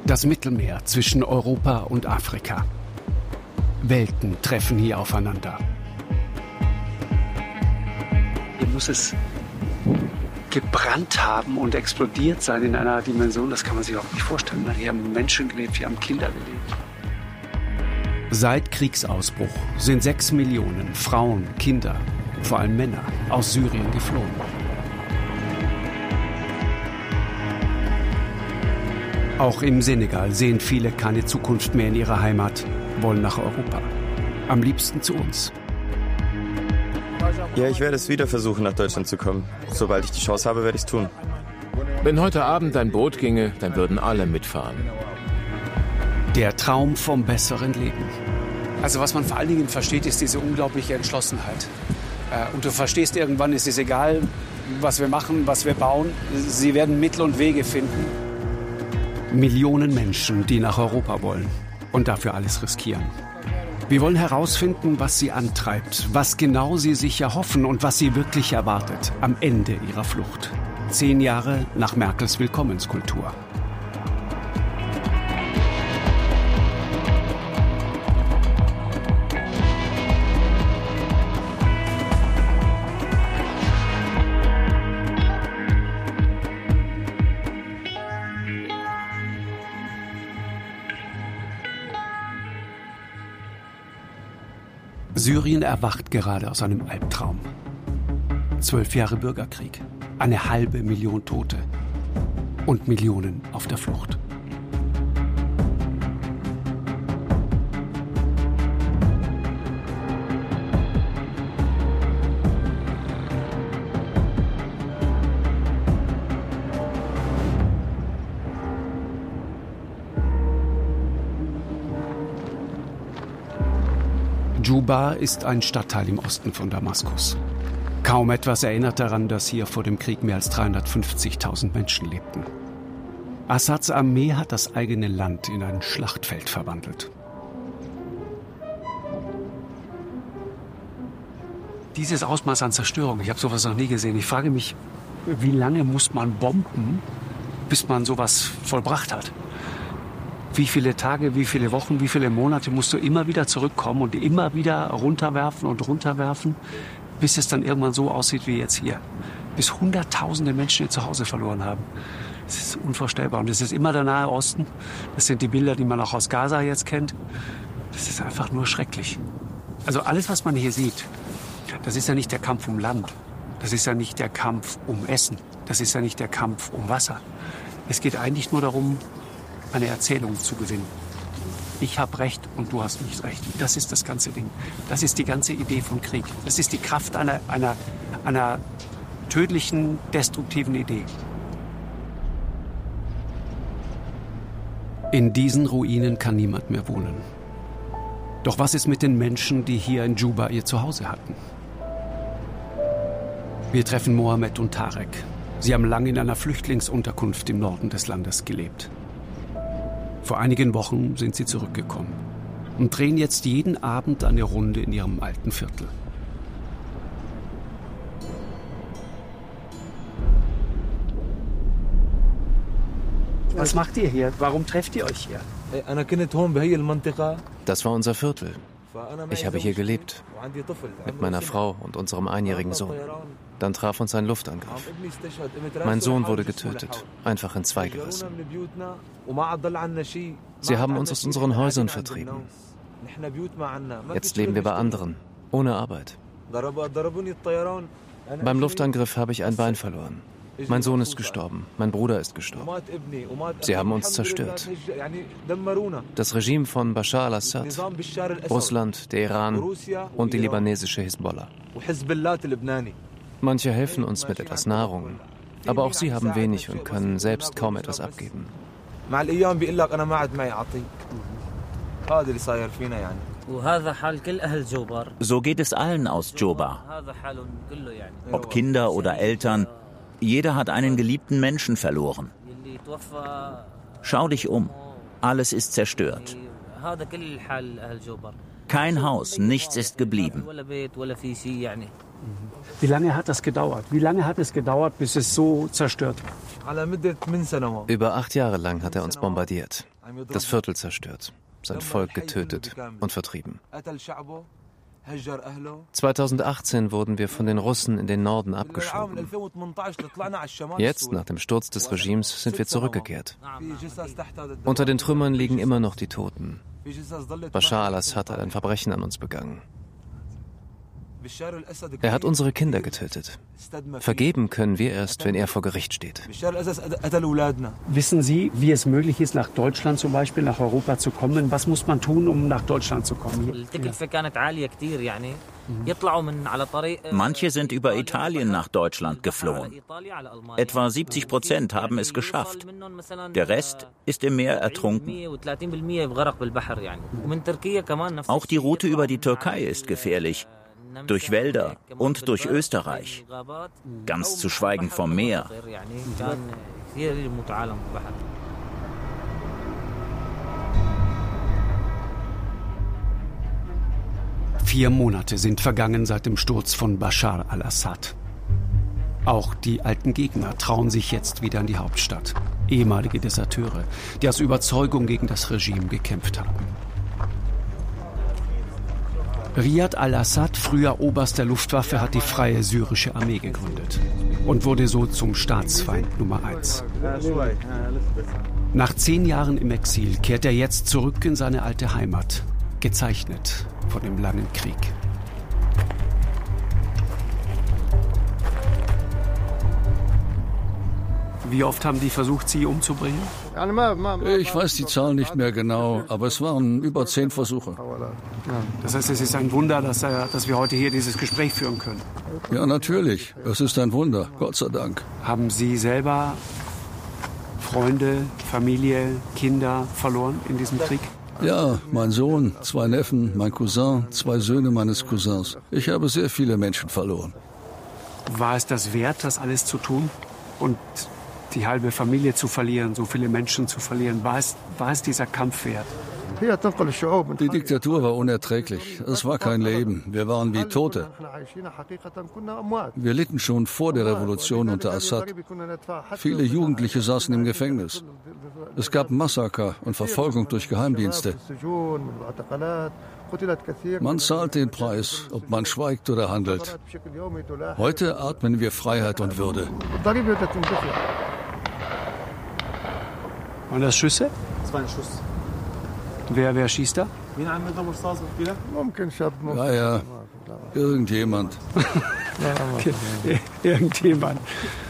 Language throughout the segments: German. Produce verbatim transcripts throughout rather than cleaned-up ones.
Das Mittelmeer zwischen Europa und Afrika. Welten treffen hier aufeinander. Hier muss es gebrannt haben und explodiert sein in einer Dimension, das kann man sich auch nicht vorstellen. Hier haben Menschen gelebt, hier haben Kinder gelebt. Seit Kriegsausbruch sind sechs Millionen Frauen, Kinder, vor allem Männer, aus Syrien geflohen. Auch im Senegal sehen viele keine Zukunft mehr in ihrer Heimat, wollen nach Europa. Am liebsten zu uns. Ja, ich werde es wieder versuchen, nach Deutschland zu kommen. Sobald ich die Chance habe, werde ich es tun. Wenn heute Abend ein Boot ginge, dann würden alle mitfahren. Der Traum vom besseren Leben. Also was man vor allen Dingen versteht, ist diese unglaubliche Entschlossenheit. Und du verstehst irgendwann, es ist egal, was wir machen, was wir bauen. Sie werden Mittel und Wege finden. Millionen Menschen, die nach Europa wollen und dafür alles riskieren. Wir wollen herausfinden, was sie antreibt, was genau sie sich erhoffen und was sie wirklich erwartet am Ende ihrer Flucht. Zehn Jahre nach Merkels Willkommenskultur. Syrien erwacht gerade aus einem Albtraum. Zwölf Jahre Bürgerkrieg, eine halbe Million Tote und Millionen auf der Flucht. Djuba ist ein Stadtteil im Osten von Damaskus. Kaum etwas erinnert daran, dass hier vor dem Krieg mehr als dreihundertfünfzigtausend Menschen lebten. Assads Armee hat das eigene Land in ein Schlachtfeld verwandelt. Dieses Ausmaß an Zerstörung, ich habe sowas noch nie gesehen. Ich frage mich, wie lange muss man bomben, bis man sowas vollbracht hat? Wie viele Tage, wie viele Wochen, wie viele Monate musst du immer wieder zurückkommen und immer wieder runterwerfen und runterwerfen, bis es dann irgendwann so aussieht wie jetzt hier. Bis Hunderttausende Menschen ihr Zuhause verloren haben. Das ist unvorstellbar. Und es ist immer der Nahe Osten. Das sind die Bilder, die man auch aus Gaza jetzt kennt. Das ist einfach nur schrecklich. Also alles, was man hier sieht, das ist ja nicht der Kampf um Land. Das ist ja nicht der Kampf um Essen. Das ist ja nicht der Kampf um Wasser. Es geht eigentlich nur darum, eine Erzählung zu gewinnen. Ich habe Recht und du hast nicht Recht. Das ist das ganze Ding. Das ist die ganze Idee von Krieg. Das ist die Kraft einer, einer, einer tödlichen, destruktiven Idee. In diesen Ruinen kann niemand mehr wohnen. Doch was ist mit den Menschen, die hier in Djuba ihr Zuhause hatten? Wir treffen Mohammed und Tarek. Sie haben lange in einer Flüchtlingsunterkunft im Norden des Landes gelebt. Vor einigen Wochen sind sie zurückgekommen und drehen jetzt jeden Abend eine Runde in ihrem alten Viertel. Was macht ihr hier? Warum trefft ihr euch hier? Das war unser Viertel. Ich habe hier gelebt, mit meiner Frau und unserem einjährigen Sohn. Dann traf uns ein Luftangriff. Mein Sohn wurde getötet, einfach in zwei gerissen. Sie haben uns aus unseren Häusern vertrieben. Jetzt leben wir bei anderen, ohne Arbeit. Beim Luftangriff habe ich ein Bein verloren. Mein Sohn ist gestorben, mein Bruder ist gestorben. Sie haben uns zerstört. Das Regime von Bashar al-Assad, Russland, der Iran und die libanesische Hisbollah. Manche helfen uns mit etwas Nahrung, aber auch sie haben wenig und können selbst kaum etwas abgeben. So geht es allen aus Djuba. Ob Kinder oder Eltern, jeder hat einen geliebten Menschen verloren. Schau dich um, alles ist zerstört. Kein Haus, nichts ist geblieben. Wie lange hat das gedauert? Wie lange hat es gedauert, bis es so zerstört war? Über acht Jahre lang hat er uns bombardiert. Das Viertel zerstört, sein Volk getötet und vertrieben. zweitausendachtzehn wurden wir von den Russen in den Norden abgeschoben. Jetzt, nach dem Sturz des Regimes, sind wir zurückgekehrt. Unter den Trümmern liegen immer noch die Toten. Bashar al-Assad hat ein Verbrechen an uns begangen. Er hat unsere Kinder getötet. Vergeben können wir erst, wenn er vor Gericht steht. Wissen Sie, wie es möglich ist, nach Deutschland zum Beispiel, nach Europa zu kommen? Was muss man tun, um nach Deutschland zu kommen? Manche sind über Italien nach Deutschland geflohen. Etwa siebzig Prozent haben es geschafft. Der Rest ist im Meer ertrunken. Auch die Route über die Türkei ist gefährlich. Durch Wälder und durch Österreich. Ganz zu schweigen vom Meer. Vier Monate sind vergangen seit dem Sturz von Bashar al-Assad. Auch die alten Gegner trauen sich jetzt wieder in die Hauptstadt. Ehemalige Deserteure, die aus Überzeugung gegen das Regime gekämpft haben. Riyad al-Assad, früher Oberst der Luftwaffe, hat die Freie Syrische Armee gegründet und wurde so zum Staatsfeind Nummer eins. Nach zehn Jahren im Exil kehrt er jetzt zurück in seine alte Heimat, gezeichnet von dem langen Krieg. Wie oft haben die versucht, Sie umzubringen? Ich weiß die Zahl nicht mehr genau, aber es waren über zehn Versuche. Das heißt, es ist ein Wunder, dass, äh, dass wir heute hier dieses Gespräch führen können. Ja, natürlich. Es ist ein Wunder, Gott sei Dank. Haben Sie selber Freunde, Familie, Kinder verloren in diesem Krieg? Ja, mein Sohn, zwei Neffen, mein Cousin, zwei Söhne meines Cousins. Ich habe sehr viele Menschen verloren. War es das wert, das alles zu tun? Und die halbe Familie zu verlieren, so viele Menschen zu verlieren, war es, war es dieser Kampf wert? Die Diktatur war unerträglich. Es war kein Leben. Wir waren wie Tote. Wir litten schon vor der Revolution unter Assad. Viele Jugendliche saßen im Gefängnis. Es gab Massaker und Verfolgung durch Geheimdienste. Man zahlt den Preis, ob man schweigt oder handelt. Heute atmen wir Freiheit und Würde. Waren das Schüsse? Das war ein Schuss. Wer, wer schießt da? Ja, ja, irgendjemand. Irgendjemand.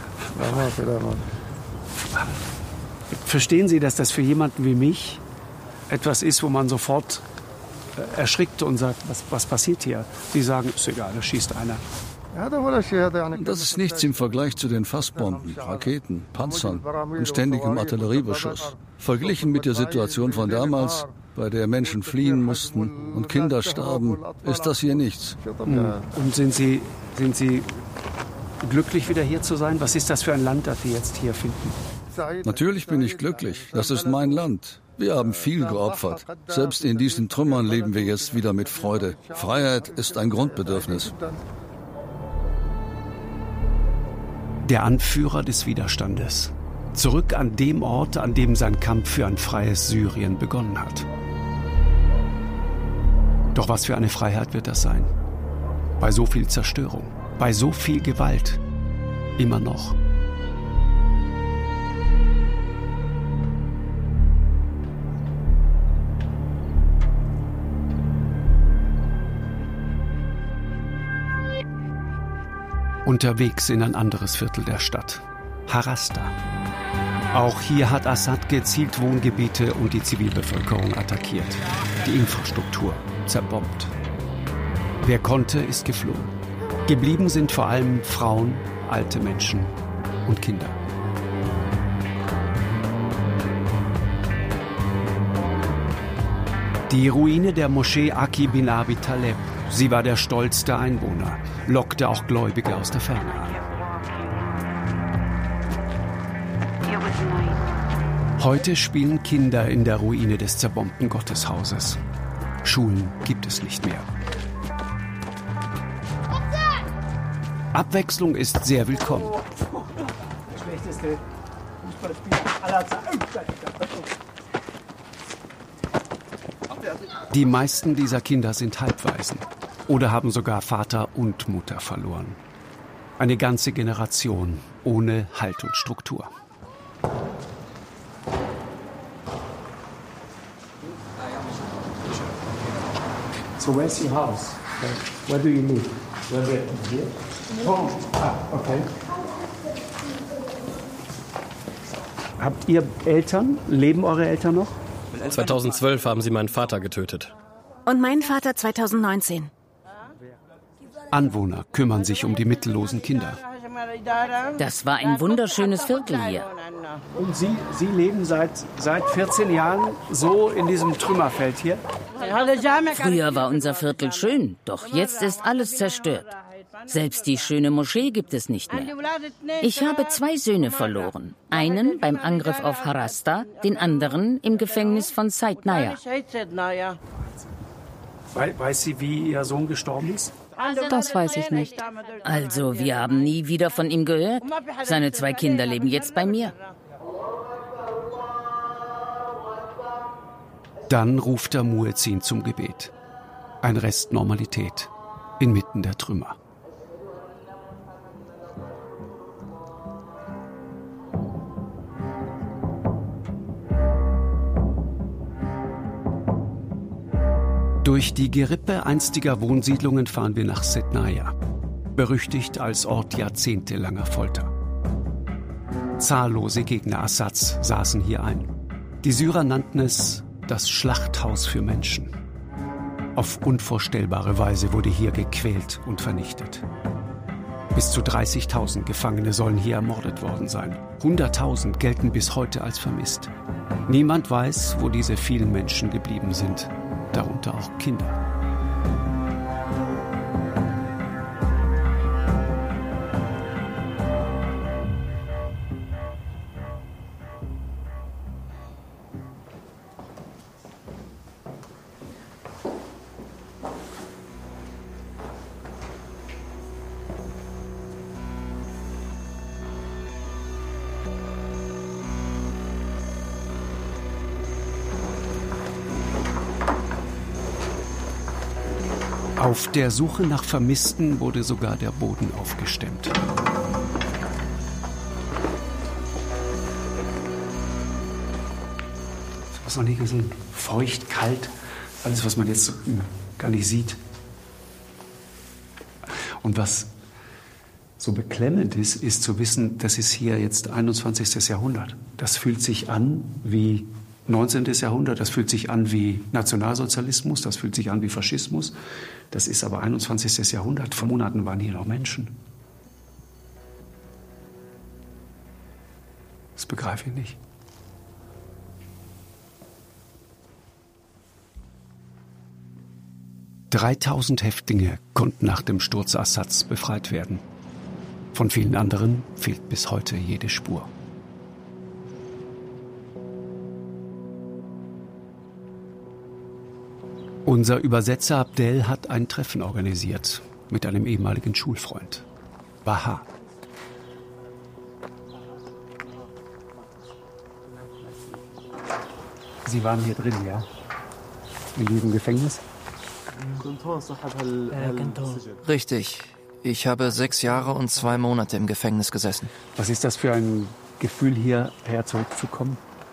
Verstehen Sie, dass das für jemanden wie mich etwas ist, wo man sofort erschrickt und sagt, was, was passiert hier? Sie sagen, ist egal, da schießt einer. Das ist nichts im Vergleich zu den Fassbomben, Raketen, Panzern und ständigem Artilleriebeschuss. Verglichen mit der Situation von damals, bei der Menschen fliehen mussten und Kinder starben, ist das hier nichts. Und sind Sie, sind Sie glücklich, wieder hier zu sein? Was ist das für ein Land, das Sie jetzt hier finden? Natürlich bin ich glücklich. Das ist mein Land. Wir haben viel geopfert. Selbst in diesen Trümmern leben wir jetzt wieder mit Freude. Freiheit ist ein Grundbedürfnis. Der Anführer des Widerstandes. Zurück an dem Ort, an dem sein Kampf für ein freies Syrien begonnen hat. Doch was für eine Freiheit wird das sein? Bei so viel Zerstörung, bei so viel Gewalt. Immer noch. Unterwegs in ein anderes Viertel der Stadt, Harasta. Auch hier hat Assad gezielt Wohngebiete und die Zivilbevölkerung attackiert. Die Infrastruktur zerbombt. Wer konnte, ist geflohen. Geblieben sind vor allem Frauen, alte Menschen und Kinder. Die Ruine der Moschee Aki bin Abi Taleb. Sie war der Stolz der Einwohner, lockte auch Gläubige aus der Ferne an. Heute spielen Kinder in der Ruine des zerbombten Gotteshauses. Schulen gibt es nicht mehr. Abwechslung ist sehr willkommen. Die meisten dieser Kinder sind Halbwaisen oder haben sogar Vater und Mutter verloren. Eine ganze Generation ohne Halt und Struktur. So where's your house? Where do you live? Where do you live? Oh, ah, okay. Habt ihr Eltern? Leben eure Eltern noch? zweitausendzwölf haben sie meinen Vater getötet. Und mein Vater zweitausendneunzehn. Anwohner kümmern sich um die mittellosen Kinder. Das war ein wunderschönes Viertel hier. Und Sie, Sie leben seit, seit vierzehn Jahren so in diesem Trümmerfeld hier? Früher war unser Viertel schön, doch jetzt ist alles zerstört. Selbst die schöne Moschee gibt es nicht mehr. Ich habe zwei Söhne verloren. Einen beim Angriff auf Harasta, den anderen im Gefängnis von Said Naya. Weiß sie, wie Ihr Sohn gestorben ist? Das weiß ich nicht. Also, wir haben nie wieder von ihm gehört. Seine zwei Kinder leben jetzt bei mir. Dann ruft der Muezzin zum Gebet. Ein Rest Normalität inmitten der Trümmer. Durch die Gerippe einstiger Wohnsiedlungen fahren wir nach Sednaya, berüchtigt als Ort jahrzehntelanger Folter. Zahllose Gegner Assads saßen hier ein. Die Syrer nannten es das Schlachthaus für Menschen. Auf unvorstellbare Weise wurde hier gequält und vernichtet. Bis zu dreißigtausend Gefangene sollen hier ermordet worden sein. hunderttausend gelten bis heute als vermisst. Niemand weiß, wo diese vielen Menschen geblieben sind. Darunter auch Kinder. Auf der Suche nach Vermissten wurde sogar der Boden aufgestemmt. Ich habe noch nie gesehen. Feucht, kalt, alles, was man jetzt gar nicht sieht. Und was so beklemmend ist, ist zu wissen, das ist hier jetzt einundzwanzigstes Jahrhundert. Das fühlt sich an wie neunzehntes Jahrhundert, das fühlt sich an wie Nationalsozialismus, das fühlt sich an wie Faschismus. Das ist aber einundzwanzigstes Jahrhundert. Vor Monaten waren hier noch Menschen. Das begreife ich nicht. dreitausend Häftlinge konnten nach dem Sturz Assads befreit werden. Von vielen anderen fehlt bis heute jede Spur. Unser Übersetzer Abdel hat ein Treffen organisiert mit einem ehemaligen Schulfreund, Baha. Sie waren hier drin, ja? In diesem Gefängnis? Richtig. Ich habe sechs Jahre und zwei Monate im Gefängnis gesessen. Was ist das für ein Gefühl, hierher zurückzukommen?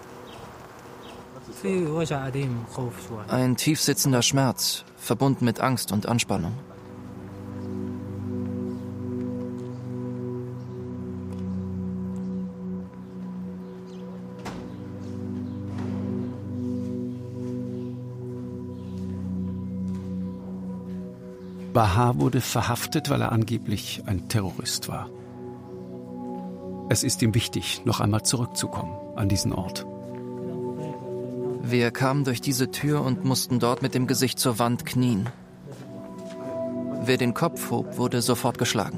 Ein tiefsitzender Schmerz, verbunden mit Angst und Anspannung. Baha wurde verhaftet, weil er angeblich ein Terrorist war. Es ist ihm wichtig, noch einmal zurückzukommen an diesen Ort. Wir kamen durch diese Tür und mussten dort mit dem Gesicht zur Wand knien. Wer den Kopf hob, wurde sofort geschlagen.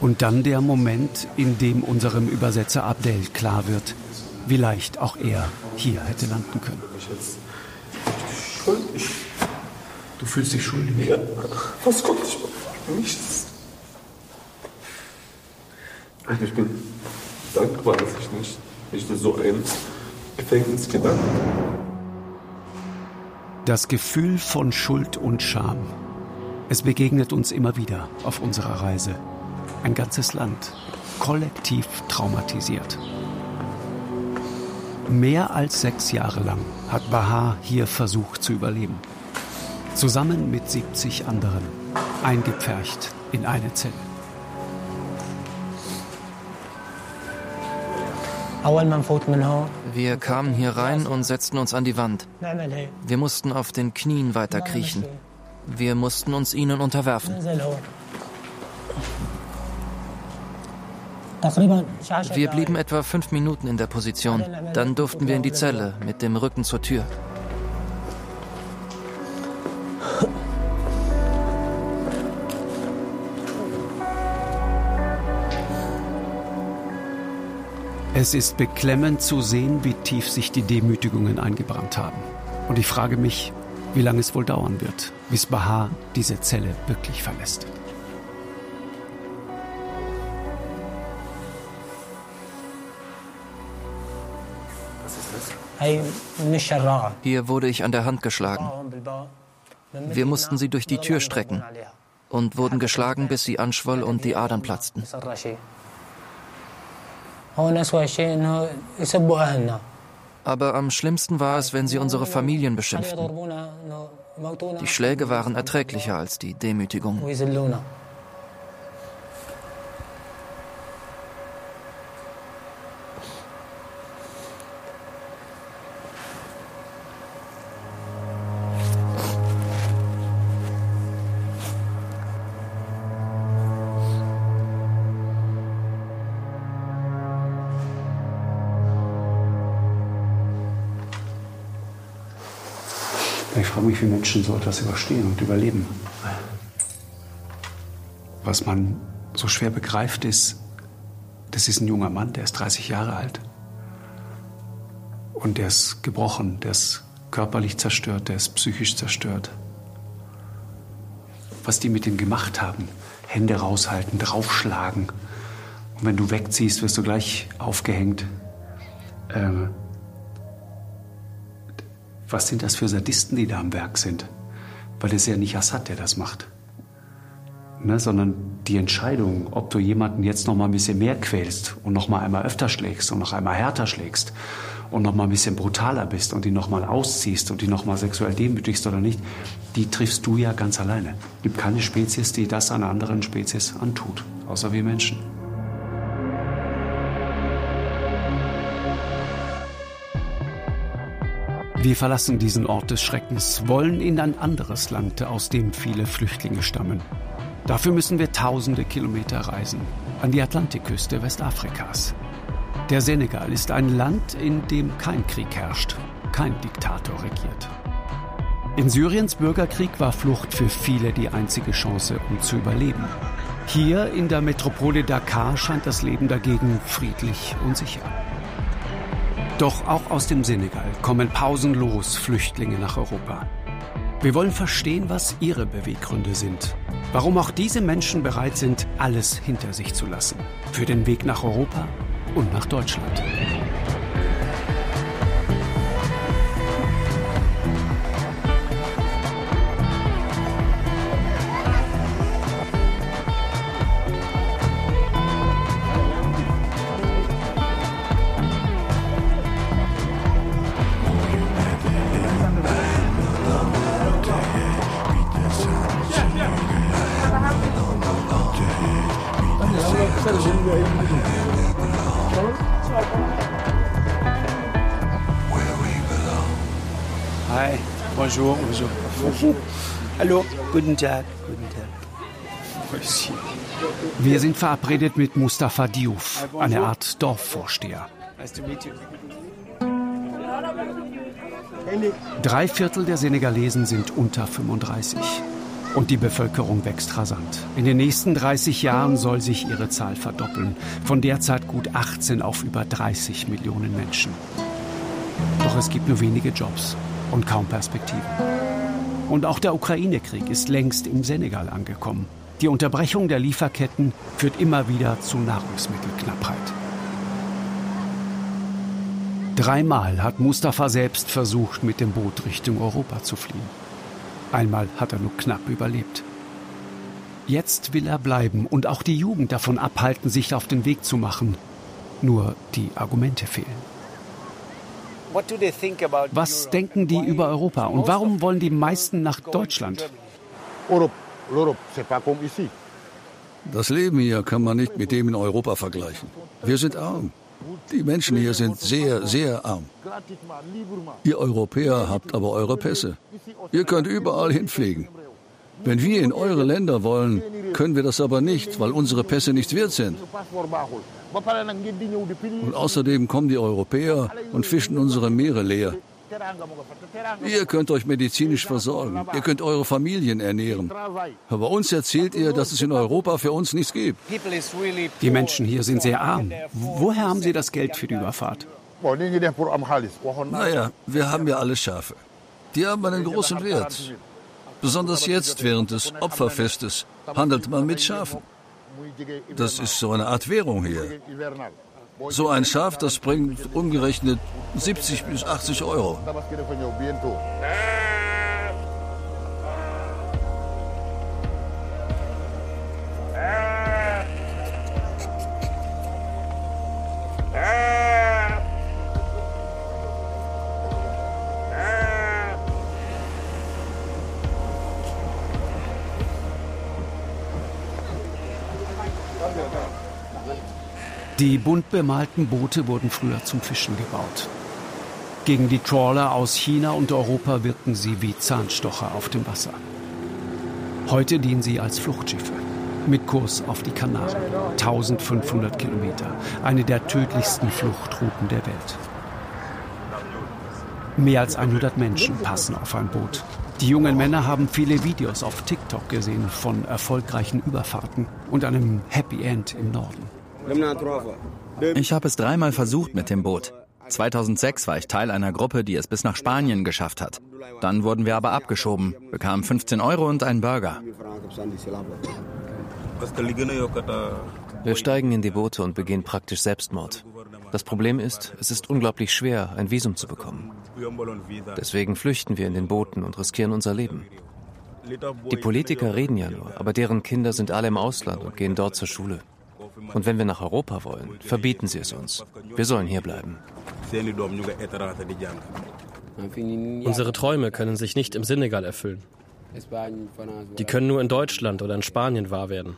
Und dann der Moment, in dem unserem Übersetzer Abdel klar wird, wie leicht auch er hier hätte landen können. Schuldig. Du fühlst dich schuldig? Ja. Was konnte ich machen? Nichts. Ich bin dankbar, dass ich nicht, nicht in so ein Gefängnis gelandet bin. Das Gefühl von Schuld und Scham. Es begegnet uns immer wieder auf unserer Reise. Ein ganzes Land, kollektiv traumatisiert. Mehr als sechs Jahre lang hat Baha hier versucht zu überleben. Zusammen mit siebzig anderen, eingepfercht in eine Zelle. Wir kamen hier rein und setzten uns an die Wand. Wir mussten auf den Knien weiterkriechen. Wir mussten uns ihnen unterwerfen. Wir blieben etwa fünf Minuten in der Position. Dann durften wir in die Zelle mit dem Rücken zur Tür. Es ist beklemmend zu sehen, wie tief sich die Demütigungen eingebrannt haben. Und ich frage mich, wie lange es wohl dauern wird, bis Baha diese Zelle wirklich verlässt. Hier wurde ich an der Hand geschlagen. Wir mussten sie durch die Tür strecken und wurden geschlagen, bis sie anschwoll und die Adern platzten. Aber am schlimmsten war es, wenn sie unsere Familien beschimpften. Die Schläge waren erträglicher als die Demütigung. Ich frage mich, wie Menschen so etwas überstehen und überleben. Was man so schwer begreift ist, das ist ein junger Mann, der ist dreißig Jahre alt. Und der ist gebrochen, der ist körperlich zerstört, der ist psychisch zerstört. Was die mit ihm gemacht haben, Hände raushalten, draufschlagen. Und wenn du wegziehst, wirst du gleich aufgehängt. Ähm, Was sind das für Sadisten, die da am Werk sind? Weil es ja nicht Assad, der das macht. Ne, sondern die Entscheidung, ob du jemanden jetzt noch mal ein bisschen mehr quälst und noch mal einmal öfter schlägst und noch einmal härter schlägst und noch mal ein bisschen brutaler bist und ihn noch mal ausziehst und ihn noch mal sexuell demütigst oder nicht, die triffst du ja ganz alleine. Es gibt keine Spezies, die das einer anderen Spezies antut, außer wir Menschen. Wir verlassen diesen Ort des Schreckens, wollen in ein anderes Land, aus dem viele Flüchtlinge stammen. Dafür müssen wir tausende Kilometer reisen, an die Atlantikküste Westafrikas. Der Senegal ist ein Land, in dem kein Krieg herrscht, kein Diktator regiert. In Syriens Bürgerkrieg war Flucht für viele die einzige Chance, um zu überleben. Hier in der Metropole Dakar scheint das Leben dagegen friedlich und sicher. Doch auch aus dem Senegal kommen pausenlos Flüchtlinge nach Europa. Wir wollen verstehen, was ihre Beweggründe sind. Warum auch diese Menschen bereit sind, alles hinter sich zu lassen. Für den Weg nach Europa und nach Deutschland. Hi, bonjour, bonjour. Hallo, guten Tag, guten Tag. Wir sind verabredet mit Mustafa Diouf, eine Art Dorfvorsteher. Drei Viertel der Senegalesen sind unter fünfunddreißig. Und die Bevölkerung wächst rasant. In den nächsten dreißig Jahren soll sich ihre Zahl verdoppeln. Von derzeit gut achtzehn auf über dreißig Millionen Menschen. Doch es gibt nur wenige Jobs und kaum Perspektiven. Und auch der Ukraine-Krieg ist längst im Senegal angekommen. Die Unterbrechung der Lieferketten führt immer wieder zu Nahrungsmittelknappheit. Dreimal hat Mustafa selbst versucht, mit dem Boot Richtung Europa zu fliehen. Einmal hat er nur knapp überlebt. Jetzt will er bleiben und auch die Jugend davon abhalten, sich auf den Weg zu machen. Nur die Argumente fehlen. Was denken die über Europa und warum wollen die meisten nach Deutschland? Das Leben hier kann man nicht mit dem in Europa vergleichen. Wir sind arm. Die Menschen hier sind sehr, sehr arm. Ihr Europäer habt aber eure Pässe. Ihr könnt überall hinfliegen. Wenn wir in eure Länder wollen, können wir das aber nicht, weil unsere Pässe nicht wert sind. Und außerdem kommen die Europäer und fischen unsere Meere leer. Ihr könnt euch medizinisch versorgen, ihr könnt eure Familien ernähren. Aber uns erzählt ihr, dass es in Europa für uns nichts gibt. Die Menschen hier sind sehr arm. Woher haben sie das Geld für die Überfahrt? Naja, wir haben ja alle Schafe. Die haben einen großen Wert. Besonders jetzt, während des Opferfestes, handelt man mit Schafen. Das ist so eine Art Währung hier. So ein Schaf, das bringt umgerechnet siebzig bis achtzig Euro. Die bunt bemalten Boote wurden früher zum Fischen gebaut. Gegen die Trawler aus China und Europa wirken sie wie Zahnstocher auf dem Wasser. Heute dienen sie als Fluchtschiffe. Mit Kurs auf die Kanaren. eintausendfünfhundert Kilometer. Eine der tödlichsten Fluchtrouten der Welt. Mehr als hundert Menschen passen auf ein Boot. Die jungen Männer haben viele Videos auf TikTok gesehen von erfolgreichen Überfahrten und einem Happy End im Norden. Ich habe es dreimal versucht mit dem Boot. zweitausendsechs war ich Teil einer Gruppe, die es bis nach Spanien geschafft hat. Dann wurden wir aber abgeschoben, bekamen fünfzehn Euro und einen Burger. Wir steigen in die Boote und begehen praktisch Selbstmord. Das Problem ist, es ist unglaublich schwer, ein Visum zu bekommen. Deswegen flüchten wir in den Booten und riskieren unser Leben. Die Politiker reden ja nur, aber deren Kinder sind alle im Ausland und gehen dort zur Schule. Und wenn wir nach Europa wollen, verbieten sie es uns. Wir sollen hier bleiben. Unsere Träume können sich nicht im Senegal erfüllen. Die können nur in Deutschland oder in Spanien wahr werden.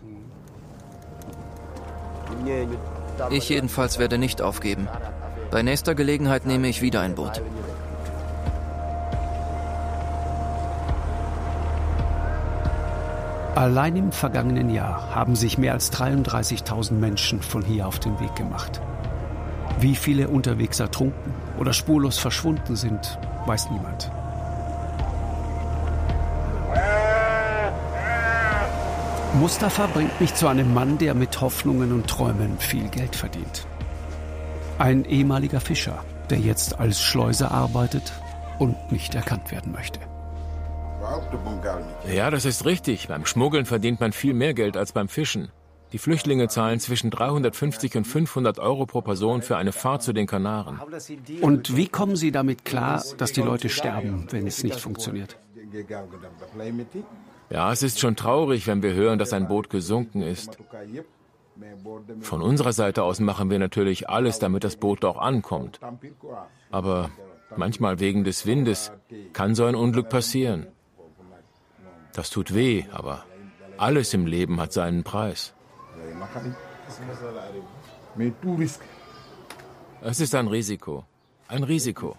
Ich jedenfalls werde nicht aufgeben. Bei nächster Gelegenheit nehme ich wieder ein Boot. Allein im vergangenen Jahr haben sich mehr als dreiunddreißigtausend Menschen von hier auf den Weg gemacht. Wie viele unterwegs ertrunken oder spurlos verschwunden sind, weiß niemand. Mustafa bringt mich zu einem Mann, der mit Hoffnungen und Träumen viel Geld verdient. Ein ehemaliger Fischer, der jetzt als Schleuser arbeitet und nicht erkannt werden möchte. Ja, das ist richtig. Beim Schmuggeln verdient man viel mehr Geld als beim Fischen. Die Flüchtlinge zahlen zwischen dreihundertfünfzig und fünfhundert Euro pro Person für eine Fahrt zu den Kanaren. Und wie kommen Sie damit klar, dass die Leute sterben, wenn es nicht funktioniert? Ja, es ist schon traurig, wenn wir hören, dass ein Boot gesunken ist. Von unserer Seite aus machen wir natürlich alles, damit das Boot auch ankommt. Aber manchmal wegen des Windes kann so ein Unglück passieren. Das tut weh, aber alles im Leben hat seinen Preis. Es ist ein Risiko. Ein Risiko.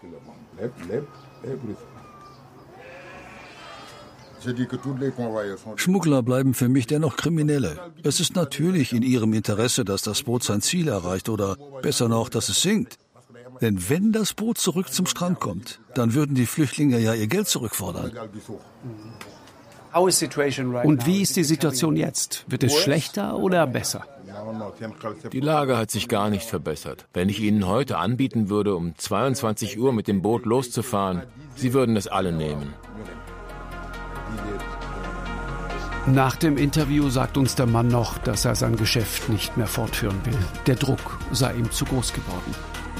Schmuggler bleiben für mich dennoch Kriminelle. Es ist natürlich in ihrem Interesse, dass das Boot sein Ziel erreicht oder besser noch, dass es sinkt. Denn wenn das Boot zurück zum Strand kommt, dann würden die Flüchtlinge ja ihr Geld zurückfordern. Und wie ist die Situation jetzt? Wird es schlechter oder besser? Die Lage hat sich gar nicht verbessert. Wenn ich Ihnen heute anbieten würde, um zweiundzwanzig Uhr mit dem Boot loszufahren, Sie würden es alle nehmen. Nach dem Interview sagt uns der Mann noch, dass er sein Geschäft nicht mehr fortführen will. Der Druck sei ihm zu groß geworden.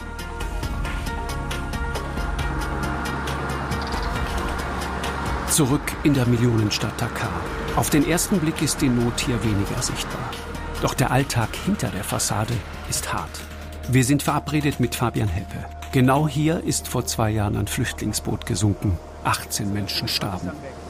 Zurück in der Millionenstadt Dakar. Auf den ersten Blick ist die Not hier weniger sichtbar. Doch der Alltag hinter der Fassade ist hart. Wir sind verabredet mit Fabian Heppe. Genau hier ist vor zwei Jahren ein Flüchtlingsboot gesunken. achtzehn Menschen starben.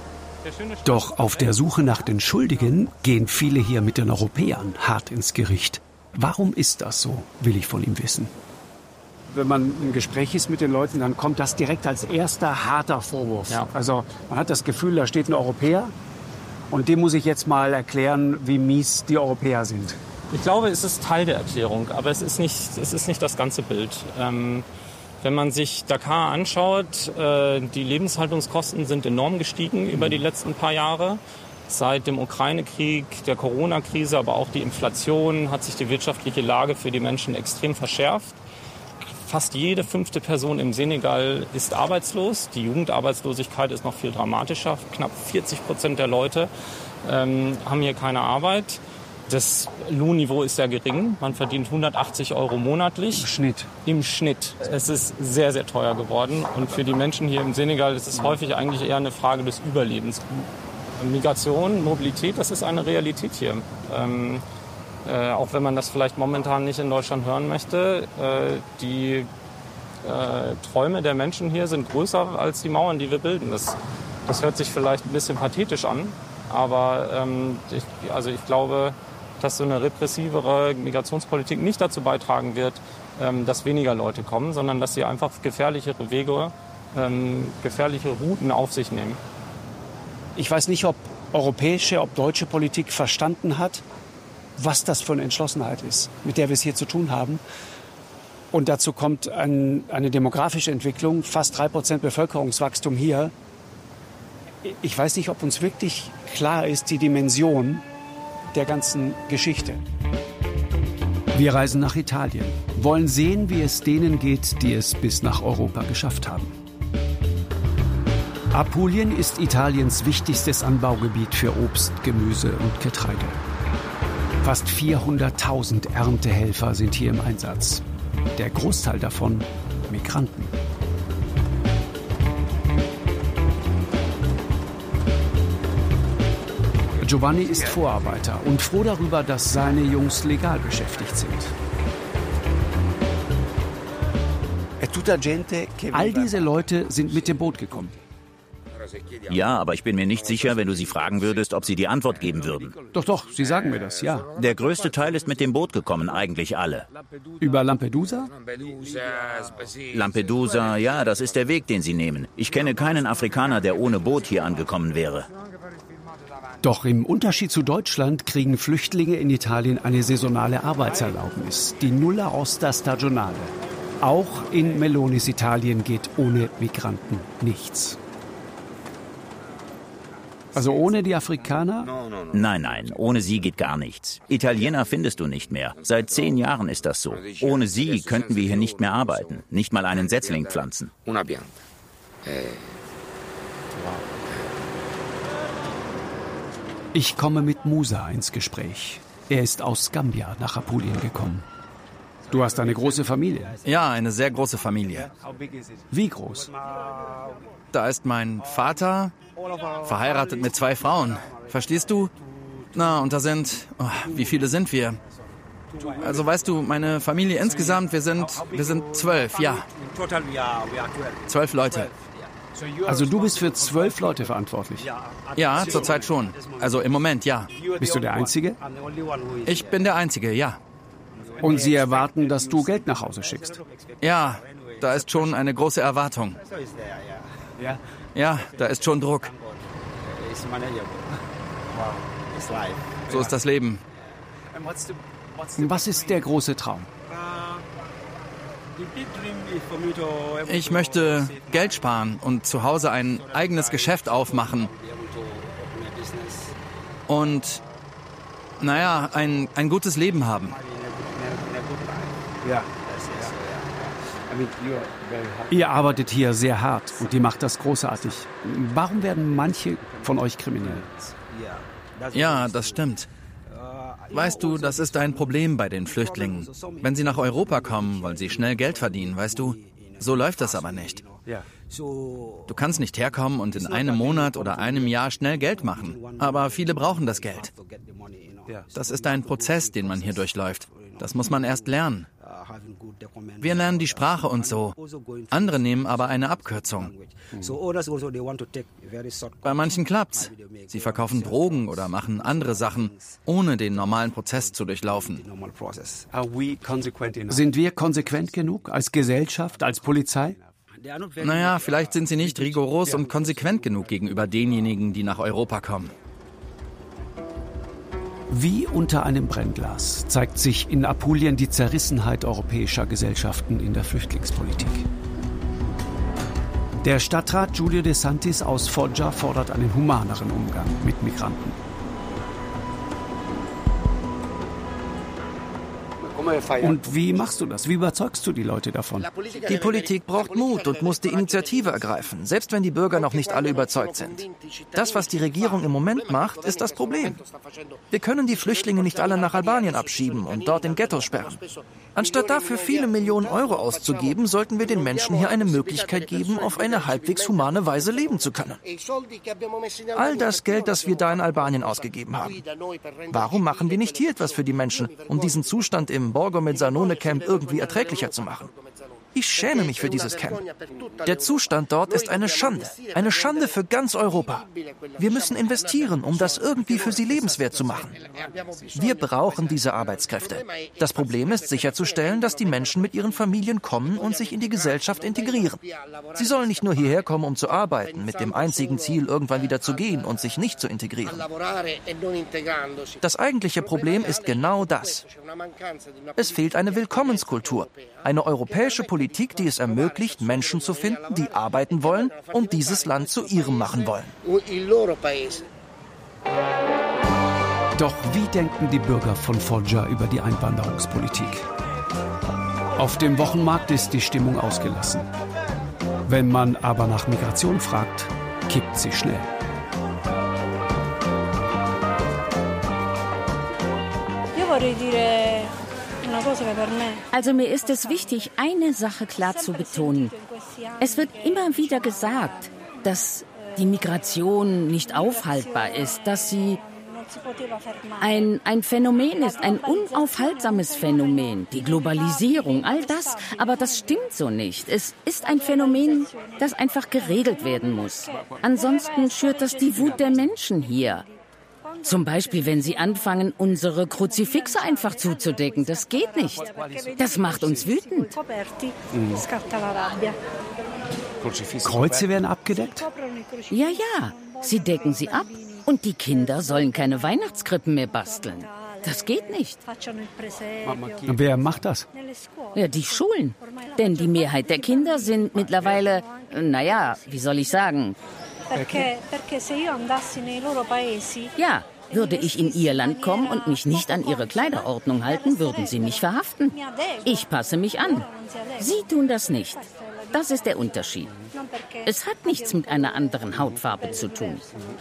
Doch auf der Suche nach den Schuldigen gehen viele hier mit den Europäern hart ins Gericht. Warum ist das so, will ich von ihm wissen. Wenn man im Gespräch ist mit den Leuten, dann kommt das direkt als erster harter Vorwurf. Ja. Also man hat das Gefühl, da steht ein Europäer und dem muss ich jetzt mal erklären, wie mies die Europäer sind. Ich glaube, es ist Teil der Erklärung, aber es ist nicht, es ist nicht das ganze Bild. Ähm Wenn man sich Dakar anschaut, äh, die Lebenshaltungskosten sind enorm gestiegen über die letzten paar Jahre. Seit dem Ukraine-Krieg, der Corona-Krise, aber auch die Inflation hat sich die wirtschaftliche Lage für die Menschen extrem verschärft. Fast jede fünfte Person im Senegal ist arbeitslos. Die Jugendarbeitslosigkeit ist noch viel dramatischer. Knapp vierzig Prozent der Leute ähm, haben hier keine Arbeit. Das Lohnniveau ist sehr gering. Man verdient hundertachtzig Euro monatlich. Im Schnitt. Im Schnitt. Es ist sehr, sehr teuer geworden. Und für die Menschen hier im Senegal ist es häufig eigentlich eher eine Frage des Überlebens. Migration, Mobilität, das ist eine Realität hier. Ähm, äh, auch wenn man das vielleicht momentan nicht in Deutschland hören möchte. Äh, die äh, Träume der Menschen hier sind größer als die Mauern, die wir bilden. Das, das hört sich vielleicht ein bisschen pathetisch an. Aber ähm, ich, also ich glaube, dass so eine repressivere Migrationspolitik nicht dazu beitragen wird, ähm, dass weniger Leute kommen, sondern dass sie einfach gefährlichere Wege, ähm, gefährliche Routen auf sich nehmen. Ich weiß nicht, ob europäische, ob deutsche Politik verstanden hat, was das für eine Entschlossenheit ist, mit der wir es hier zu tun haben. Und dazu kommt ein, eine demografische Entwicklung, fast drei Prozent Bevölkerungswachstum hier. Ich weiß nicht, ob uns wirklich klar ist, die Dimension der ganzen Geschichte. Wir reisen nach Italien, wollen sehen, wie es denen geht, die es bis nach Europa geschafft haben. Apulien ist Italiens wichtigstes Anbaugebiet für Obst, Gemüse und Getreide. Fast vierhunderttausend Erntehelfer sind hier im Einsatz. Der Großteil davon Migranten. Giovanni ist Vorarbeiter und froh darüber, dass seine Jungs legal beschäftigt sind. All diese Leute sind mit dem Boot gekommen. Ja, aber ich bin mir nicht sicher, wenn du sie fragen würdest, ob sie die Antwort geben würden. Doch, doch, sie sagen mir das, ja. Der größte Teil ist mit dem Boot gekommen, eigentlich alle. Über Lampedusa? Lampedusa, ja, das ist der Weg, den sie nehmen. Ich kenne keinen Afrikaner, der ohne Boot hier angekommen wäre. Doch im Unterschied zu Deutschland kriegen Flüchtlinge in Italien eine saisonale Arbeitserlaubnis, die Nulla Osta Stagionale. Auch in Melonis Italien geht ohne Migranten nichts. Also ohne die Afrikaner? Nein, nein, ohne sie geht gar nichts. Italiener findest du nicht mehr. Seit zehn Jahren ist das so. Ohne sie könnten wir hier nicht mehr arbeiten, nicht mal einen Setzling pflanzen. Ich komme mit Musa ins Gespräch. Er ist aus Gambia nach Apulien gekommen. Du hast eine große Familie? Ja, eine sehr große Familie. Wie groß? Da ist mein Vater, verheiratet mit zwei Frauen. Verstehst du? Na, und da sind... Oh, wie viele sind wir? Also weißt du, meine Familie insgesamt, wir sind, wir sind zwölf, ja. Zwölf Leute. Also du bist für zwölf Leute verantwortlich? Ja, zurzeit schon. Also im Moment, ja. Bist du der Einzige? Ich bin der Einzige, ja. Und sie erwarten, dass du Geld nach Hause schickst? Ja, da ist schon eine große Erwartung. Ja, da ist schon Druck. So ist das Leben. Was ist der große Traum? Ich möchte Geld sparen und zu Hause ein eigenes Geschäft aufmachen. und, naja, ein, ein gutes Leben haben. Ihr arbeitet hier sehr hart und ihr macht das großartig. Warum werden manche von euch kriminell? Ja, das stimmt. Weißt du, das ist ein Problem bei den Flüchtlingen. Wenn sie nach Europa kommen, wollen sie schnell Geld verdienen, weißt du? So läuft das aber nicht. Du kannst nicht herkommen und in einem Monat oder einem Jahr schnell Geld machen. Aber viele brauchen das Geld. Das ist ein Prozess, den man hier durchläuft. Das muss man erst lernen. Wir lernen die Sprache und so. Andere nehmen aber eine Abkürzung. Bei manchen klappt's. Sie verkaufen Drogen oder machen andere Sachen, ohne den normalen Prozess zu durchlaufen. Sind wir konsequent genug als Gesellschaft, als Polizei? Naja, vielleicht sind sie nicht rigoros und konsequent genug gegenüber denjenigen, die nach Europa kommen. Wie unter einem Brennglas zeigt sich in Apulien die Zerrissenheit europäischer Gesellschaften in der Flüchtlingspolitik. Der Stadtrat Giulio De Santis aus Foggia fordert einen humaneren Umgang mit Migranten. Und wie machst du das? Wie überzeugst du die Leute davon? Die Politik braucht Mut und muss die Initiative ergreifen, selbst wenn die Bürger noch nicht alle überzeugt sind. Das, was die Regierung im Moment macht, ist das Problem. Wir können die Flüchtlinge nicht alle nach Albanien abschieben und dort in Ghettos sperren. Anstatt dafür viele Millionen Euro auszugeben, sollten wir den Menschen hier eine Möglichkeit geben, auf eine halbwegs humane Weise leben zu können. All das Geld, das wir da in Albanien ausgegeben haben. Warum machen wir nicht hier etwas für die Menschen, um diesen Zustand im Borgo Mezzanone Camp irgendwie erträglicher zu machen? Ich schäme mich für dieses Camp. Der Zustand dort ist eine Schande. Eine Schande für ganz Europa. Wir müssen investieren, um das irgendwie für sie lebenswert zu machen. Wir brauchen diese Arbeitskräfte. Das Problem ist sicherzustellen, dass die Menschen mit ihren Familien kommen und sich in die Gesellschaft integrieren. Sie sollen nicht nur hierher kommen, um zu arbeiten, mit dem einzigen Ziel, irgendwann wieder zu gehen und sich nicht zu integrieren. Das eigentliche Problem ist genau das. Es fehlt eine Willkommenskultur, eine europäische Politik, Politik, die es ermöglicht, Menschen zu finden, die arbeiten wollen und dieses Land zu ihrem machen wollen. Doch wie denken die Bürger von Foggia über die Einwanderungspolitik? Auf dem Wochenmarkt ist die Stimmung ausgelassen. Wenn man aber nach Migration fragt, kippt sie schnell. Also mir ist es wichtig, eine Sache klar zu betonen. Es wird immer wieder gesagt, dass die Migration nicht aufhaltbar ist, dass sie ein, ein Phänomen ist, ein unaufhaltsames Phänomen, die Globalisierung, all das. Aber das stimmt so nicht. Es ist ein Phänomen, das einfach geregelt werden muss. Ansonsten schürt das die Wut der Menschen hier. Zum Beispiel, wenn sie anfangen, unsere Kruzifixe einfach zuzudecken. Das geht nicht. Das macht uns wütend. Mhm. Kreuze werden abgedeckt? Ja, ja. Sie decken sie ab. Und die Kinder sollen keine Weihnachtskrippen mehr basteln. Das geht nicht. Wer macht das? Ja, die Schulen. Denn die Mehrheit der Kinder sind mittlerweile, naja, wie soll ich sagen? Ja. Würde ich in ihr Land kommen und mich nicht an ihre Kleiderordnung halten, würden sie mich verhaften. Ich passe mich an. Sie tun das nicht. Das ist der Unterschied. Es hat nichts mit einer anderen Hautfarbe zu tun.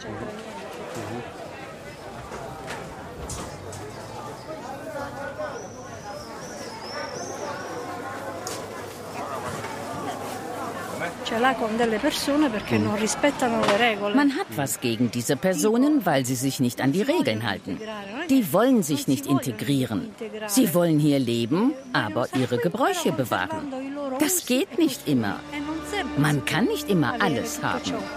Man hat was gegen diese Personen, weil sie sich nicht an die Regeln halten. Die wollen sich nicht integrieren. Sie wollen hier leben, aber ihre Gebräuche bewahren. Das geht nicht immer. Man kann nicht immer alles haben.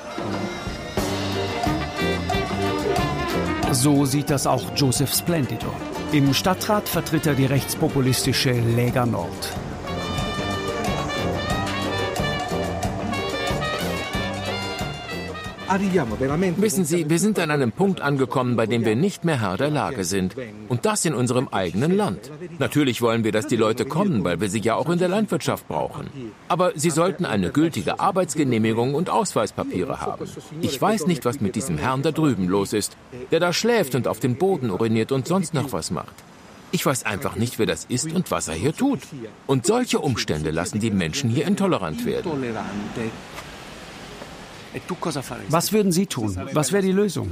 So sieht das auch Joseph Splendido. Im Stadtrat vertritt er die rechtspopulistische Lega Nord. Wissen Sie, wir sind an einem Punkt angekommen, bei dem wir nicht mehr Herr der Lage sind. Und das in unserem eigenen Land. Natürlich wollen wir, dass die Leute kommen, weil wir sie ja auch in der Landwirtschaft brauchen. Aber sie sollten eine gültige Arbeitsgenehmigung und Ausweispapiere haben. Ich weiß nicht, was mit diesem Herrn da drüben los ist, der da schläft und auf den Boden uriniert und sonst noch was macht. Ich weiß einfach nicht, wer das ist und was er hier tut. Und solche Umstände lassen die Menschen hier intolerant werden. Was würden Sie tun? Was wäre die Lösung?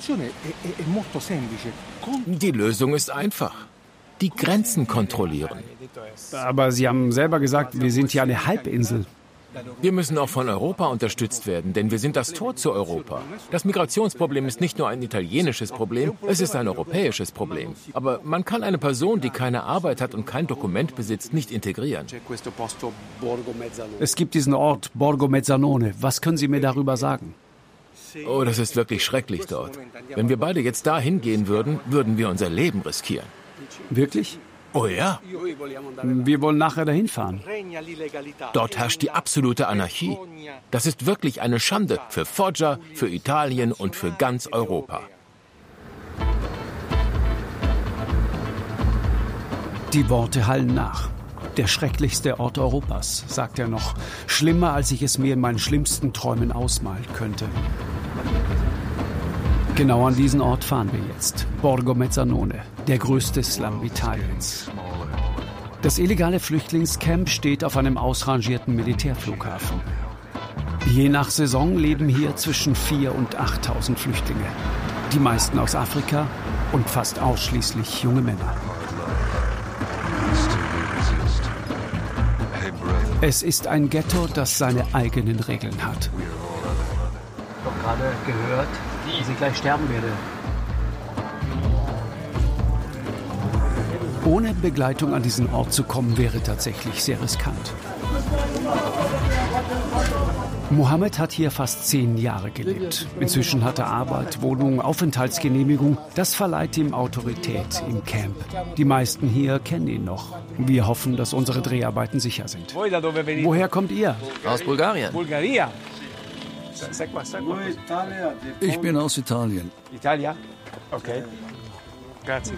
Die Lösung ist einfach. Die Grenzen kontrollieren. Aber Sie haben selber gesagt, wir sind hier eine Halbinsel. Wir müssen auch von Europa unterstützt werden, denn wir sind das Tor zu Europa. Das Migrationsproblem ist nicht nur ein italienisches Problem, es ist ein europäisches Problem. Aber man kann eine Person, die keine Arbeit hat und kein Dokument besitzt, nicht integrieren. Es gibt diesen Ort, Borgo Mezzanone. Was können Sie mir darüber sagen? Oh, das ist wirklich schrecklich dort. Wenn wir beide jetzt da hingehen würden, würden wir unser Leben riskieren. Wirklich? Oh ja. Wir wollen nachher dahin fahren. Dort herrscht die absolute Anarchie. Das ist wirklich eine Schande für Foggia, für Italien und für ganz Europa. Die Worte hallen nach. Der schrecklichste Ort Europas, sagt er noch. Schlimmer, als ich es mir in meinen schlimmsten Träumen ausmalen könnte. Genau an diesen Ort fahren wir jetzt. Borgo Mezzanone, der größte Slum Italiens. Das illegale Flüchtlingscamp steht auf einem ausrangierten Militärflughafen. Je nach Saison leben hier zwischen viertausend und achttausend Flüchtlinge. Die meisten aus Afrika und fast ausschließlich junge Männer. Es ist ein Ghetto, das seine eigenen Regeln hat. Ich habe gerade gehört, dass ich gleich sterben werde. Ohne Begleitung an diesen Ort zu kommen, wäre tatsächlich sehr riskant. Mohammed hat hier fast zehn Jahre gelebt. Inzwischen hat er Arbeit, Wohnung, Aufenthaltsgenehmigung. Das verleiht ihm Autorität im Camp. Die meisten hier kennen ihn noch. Wir hoffen, dass unsere Dreharbeiten sicher sind. Woher kommt ihr? Aus Bulgarien. Ich bin aus Italien. Italia? Okay. Grazie.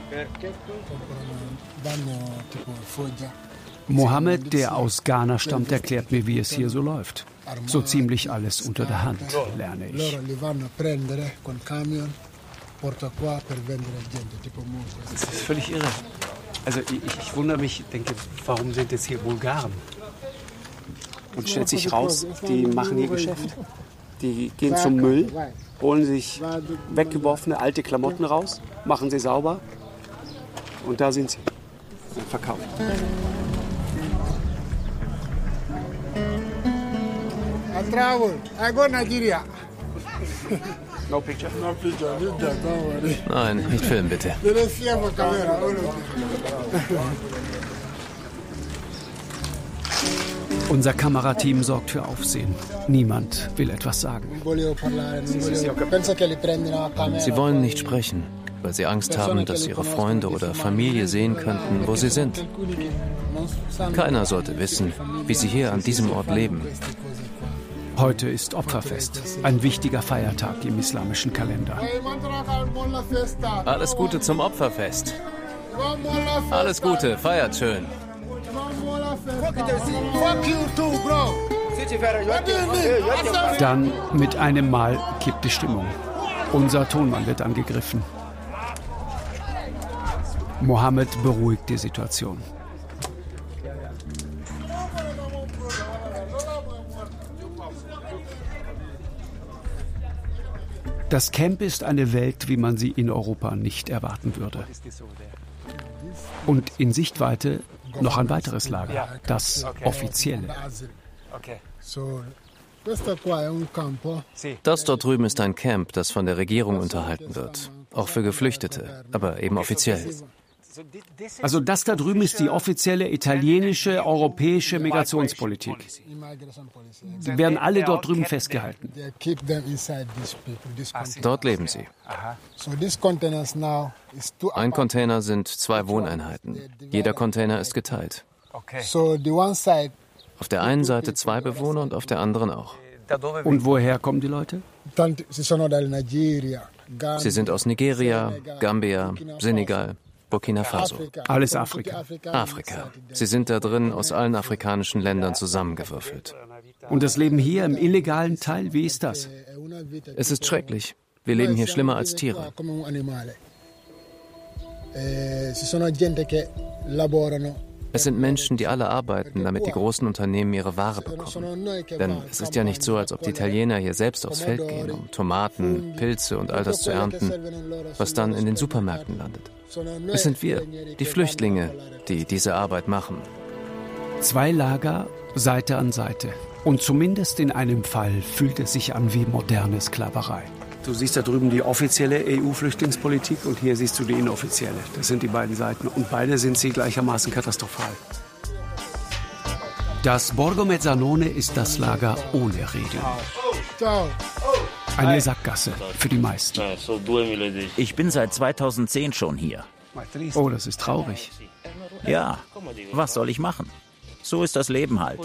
Mohammed, der aus Ghana stammt, erklärt mir, wie es hier so läuft. So ziemlich alles unter der Hand, lerne ich. Das ist völlig irre. Also ich, ich wundere mich, denke, warum sind jetzt hier Bulgaren? Und stellt sich raus, die machen hier Geschäft. Die gehen zum Müll, holen sich weggeworfene alte Klamotten raus, machen sie sauber und da sind sie. Und verkauft. No picture? No picture. Nein, nicht filmen, bitte. Unser Kamerateam sorgt für Aufsehen. Niemand will etwas sagen. Sie wollen nicht sprechen, weil sie Angst haben, dass ihre Freunde oder Familie sehen könnten, wo sie sind. Keiner sollte wissen, wie sie hier an diesem Ort leben. Heute ist Opferfest, ein wichtiger Feiertag im islamischen Kalender. Alles Gute zum Opferfest. Alles Gute, feiert schön. Dann mit einem Mal kippt die Stimmung. Unser Tonmann wird angegriffen. Mohammed beruhigt die Situation. Das Camp ist eine Welt, wie man sie in Europa nicht erwarten würde. Und in Sichtweite noch ein weiteres Lager, das offizielle. Das dort drüben ist ein Camp, das von der Regierung unterhalten wird. Auch für Geflüchtete, aber eben offiziell. Also das da drüben ist die offizielle italienische, europäische Migrationspolitik. Die werden alle dort drüben festgehalten. Dort leben sie. Ein Container sind zwei Wohneinheiten. Jeder Container ist geteilt. Auf der einen Seite zwei Bewohner und auf der anderen auch. Und woher kommen die Leute? Sie sind aus Nigeria, Gambia, Senegal, Burkina Faso. Alles Afrika. Afrika. Sie sind da drin aus allen afrikanischen Ländern zusammengewürfelt. Und das Leben hier im illegalen Teil, wie ist das? Es ist schrecklich. Wir leben hier schlimmer als Tiere. Es sind Menschen, die alle arbeiten, damit die großen Unternehmen ihre Ware bekommen. Denn es ist ja nicht so, als ob die Italiener hier selbst aufs Feld gehen, um Tomaten, Pilze und all das zu ernten, was dann in den Supermärkten landet. Es sind wir, die Flüchtlinge, die diese Arbeit machen. Zwei Lager, Seite an Seite. Und zumindest in einem Fall fühlt es sich an wie moderne Sklaverei. Du siehst da drüben die offizielle E U-Flüchtlingspolitik und hier siehst du die inoffizielle. Das sind die beiden Seiten und beide sind sie gleichermaßen katastrophal. Das Borgo Mezzanone ist das Lager ohne Regeln. Eine Sackgasse für die meisten. Ich bin seit zweitausendzehn schon hier. Oh, das ist traurig. Ja, was soll ich machen? So ist das Leben halt.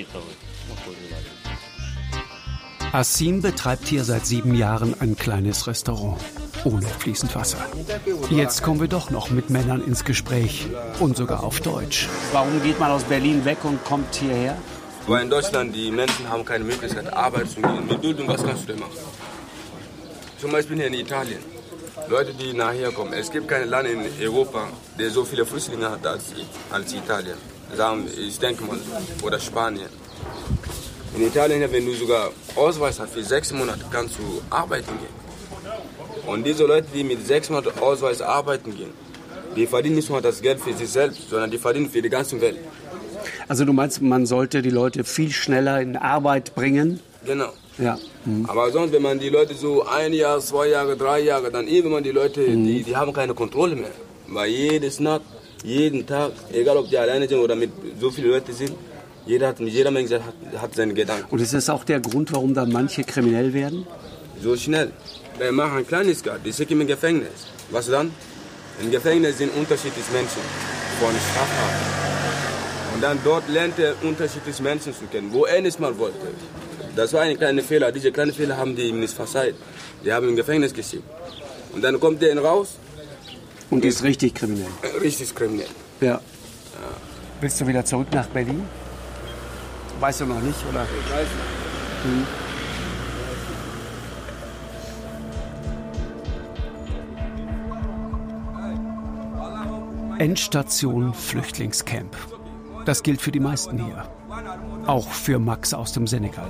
Assim betreibt hier seit sieben Jahren ein kleines Restaurant. Ohne fließend Wasser. Jetzt kommen wir doch noch mit Männern ins Gespräch. Und sogar auf Deutsch. Warum geht man aus Berlin weg und kommt hierher? Weil in Deutschland die Menschen haben keine Möglichkeit, arbeiten zu gehen. Mit Bildung, was kannst du denn machen? Zum Beispiel hier in Italien. Leute, die nachher kommen. Es gibt kein Land in Europa, der so viele Flüchtlinge hat als, als Italien. Ich denke mal so. Oder Spanien. In Italien, wenn du sogar Ausweis hast, für sechs Monate kannst du arbeiten gehen. Und diese Leute, die mit sechs Monaten Ausweis arbeiten gehen, die verdienen nicht nur das Geld für sich selbst, sondern die verdienen für die ganze Welt. Also du meinst, man sollte die Leute viel schneller in Arbeit bringen? Genau. Ja. Mhm. Aber sonst, wenn man die Leute so ein Jahr, zwei Jahre, drei Jahre, dann irgendwann die Leute, mhm. die, die haben keine Kontrolle mehr. Weil jedes Nacht, jeden Tag, egal ob die alleine sind oder mit so vielen Leuten sind, jeder hat, jeder Mensch hat, hat seine Gedanken. Und ist das auch der Grund, warum dann manche kriminell werden? So schnell. Wir machen ein kleines Geld, die sind im Gefängnis. Was dann? Im Gefängnis sind unterschiedliche Menschen von Straftaten. Und dann dort lernt er unterschiedliche Menschen zu kennen, wo er nicht mal wollte. Das war ein kleiner Fehler. Diese kleinen Fehler haben die ihm nicht verzeiht. Die haben ihn im Gefängnis geschickt. Und dann kommt der raus. Und ist richtig kriminell. Richtig kriminell. Ja. ja. Willst du wieder zurück nach Berlin? Weißt du noch nicht, oder? Ich weiß nicht. Hm. Endstation Flüchtlingscamp. Das gilt für die meisten hier. Auch für Max aus dem Senegal.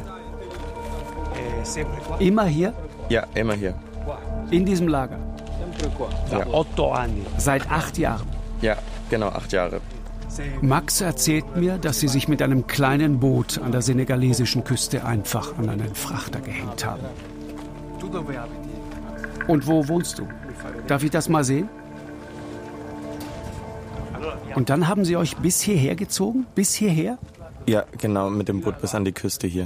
Immer hier? Ja, immer hier. In diesem Lager? Ja. Seit acht Jahren? Ja, genau, acht Jahre. Max erzählt mir, dass sie sich mit einem kleinen Boot an der senegalesischen Küste einfach an einen Frachter gehängt haben. Und wo wohnst du? Darf ich das mal sehen? Und dann haben sie euch bis hierher gezogen? Bis hierher? Ja, genau, mit dem Boot bis an die Küste hier.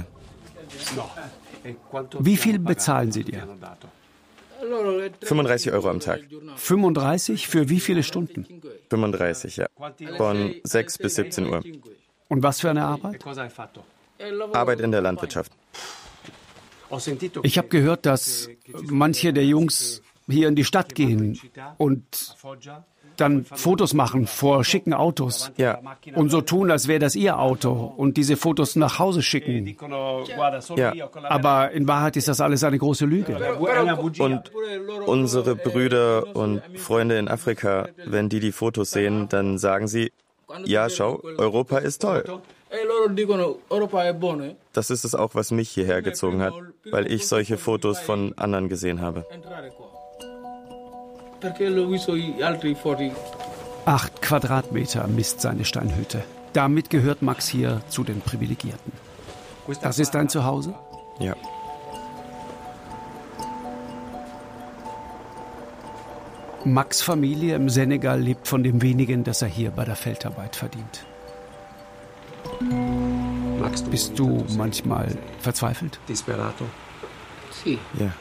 Wie viel bezahlen sie dir? fünfunddreißig Euro am Tag. fünfunddreißig für wie viele Stunden? fünfunddreißig, ja. Von sechs bis siebzehn Uhr. Und was für eine Arbeit? Arbeit in der Landwirtschaft. Ich habe gehört, dass manche der Jungs hier in die Stadt gehen und dann Fotos machen vor schicken Autos. Ja. Und so tun, als wäre das ihr Auto und diese Fotos nach Hause schicken. Ja. Aber in Wahrheit ist das alles eine große Lüge. Und unsere Brüder und Freunde in Afrika, wenn die die Fotos sehen, dann sagen sie, ja, schau, Europa ist toll. Das ist es auch, was mich hierher gezogen hat, weil ich solche Fotos von anderen gesehen habe. Acht Quadratmeter misst seine Steinhütte. Damit gehört Max hier zu den Privilegierten. Das ist dein Zuhause? Ja. Max' Familie im Senegal lebt von dem wenigen, das er hier bei der Feldarbeit verdient. Max, bist du manchmal verzweifelt? Ja.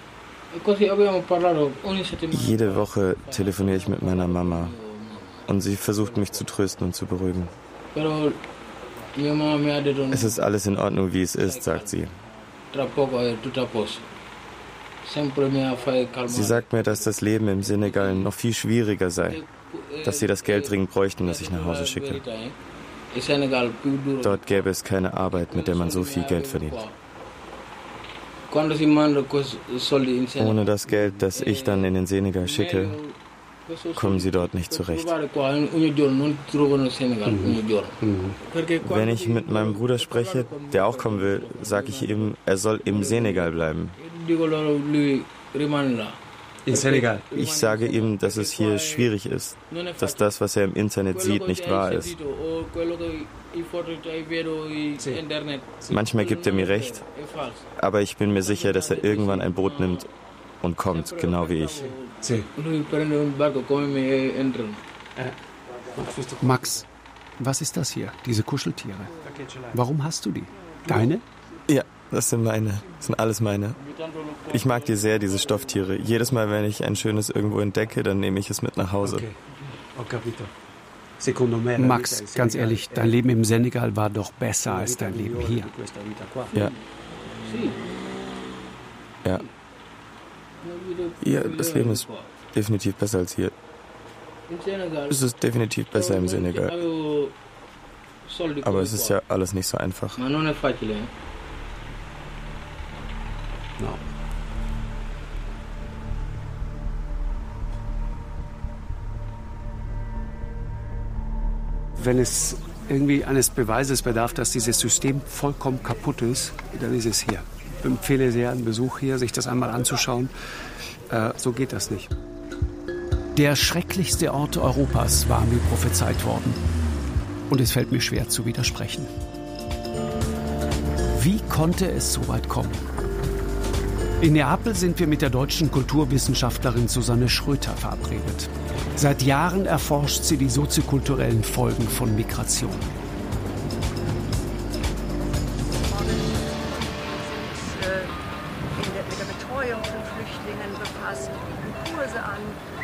Jede Woche telefoniere ich mit meiner Mama und sie versucht mich zu trösten und zu beruhigen. Es ist alles in Ordnung, wie es ist, sagt sie. Sie sagt mir, dass das Leben im Senegal noch viel schwieriger sei, dass sie das Geld dringend bräuchten, das ich nach Hause schicke. Dort gäbe es keine Arbeit, mit der man so viel Geld verdient. Ohne das Geld, das ich dann in den Senegal schicke, kommen sie dort nicht zurecht. Wenn ich mit meinem Bruder spreche, der auch kommen will, sage ich ihm, er soll im Senegal bleiben. In Senegal? Ich sage ihm, dass es hier schwierig ist, dass das, was er im Internet sieht, nicht wahr ist. Manchmal gibt er mir recht, aber ich bin mir sicher, dass er irgendwann ein Boot nimmt und kommt, genau wie ich. Max, was ist das hier, diese Kuscheltiere? Warum hast du die? Deine? Ja, das sind meine. Das sind alles meine. Ich mag die sehr, diese Stofftiere. Jedes Mal, wenn ich ein schönes irgendwo entdecke, dann nehme ich es mit nach Hause. Max, ganz ehrlich, dein Leben im Senegal war doch besser als dein Leben hier. Ja. Ja. Ja, das Leben ist definitiv besser als hier. Es ist definitiv besser im Senegal. Aber es ist ja alles nicht so einfach. No. Wenn es irgendwie eines Beweises bedarf, dass dieses System vollkommen kaputt ist, dann ist es hier. Ich empfehle sehr einen Besuch hier, sich das einmal anzuschauen. Äh, so geht das nicht. Der schrecklichste Ort Europas war mir prophezeit worden. Und es fällt mir schwer zu widersprechen. Wie konnte es so weit kommen? In Neapel sind wir mit der deutschen Kulturwissenschaftlerin Susanne Schröter verabredet. Seit Jahren erforscht sie die soziokulturellen Folgen von Migration. Mit der Betreuung von Flüchtlingen befasst, bieten Kurse an,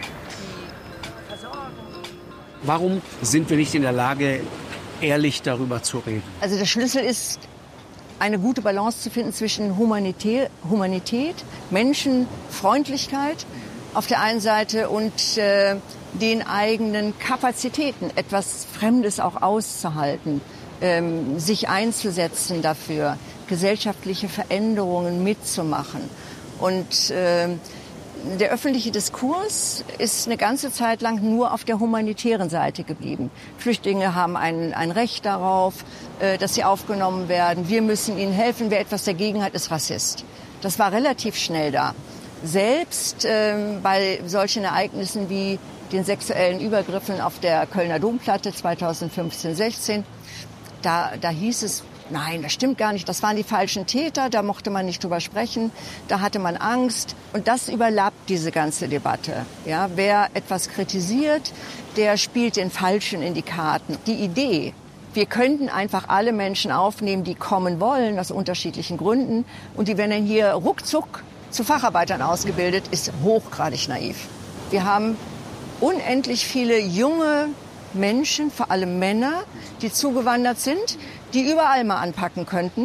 die Versorgung. Warum sind wir nicht in der Lage, ehrlich darüber zu reden? Also der Schlüssel ist, eine gute Balance zu finden zwischen Humanität, Humanität Menschenfreundlichkeit auf der einen Seite und äh, den eigenen Kapazitäten, etwas Fremdes auch auszuhalten, ähm, sich einzusetzen dafür, gesellschaftliche Veränderungen mitzumachen. Und äh, der öffentliche Diskurs ist eine ganze Zeit lang nur auf der humanitären Seite geblieben. Flüchtlinge haben ein, ein Recht darauf, äh, dass sie aufgenommen werden. Wir müssen ihnen helfen. Wer etwas dagegen hat, ist Rassist. Das war relativ schnell da. Selbst äh, bei solchen Ereignissen wie den sexuellen Übergriffen auf der Kölner Domplatte zweitausendfünfzehn sechzehn, da, da hieß es, nein, das stimmt gar nicht, das waren die falschen Täter, da mochte man nicht drüber sprechen, da hatte man Angst. Und das überlappt diese ganze Debatte. Ja, wer etwas kritisiert, der spielt den Falschen in die Karten. Die Idee, wir könnten einfach alle Menschen aufnehmen, die kommen wollen, aus unterschiedlichen Gründen, und die werden dann hier ruckzuck zu Facharbeitern ausgebildet, ist hochgradig naiv. Wir haben unendlich viele junge Menschen, vor allem Männer, die zugewandert sind, die überall mal anpacken könnten.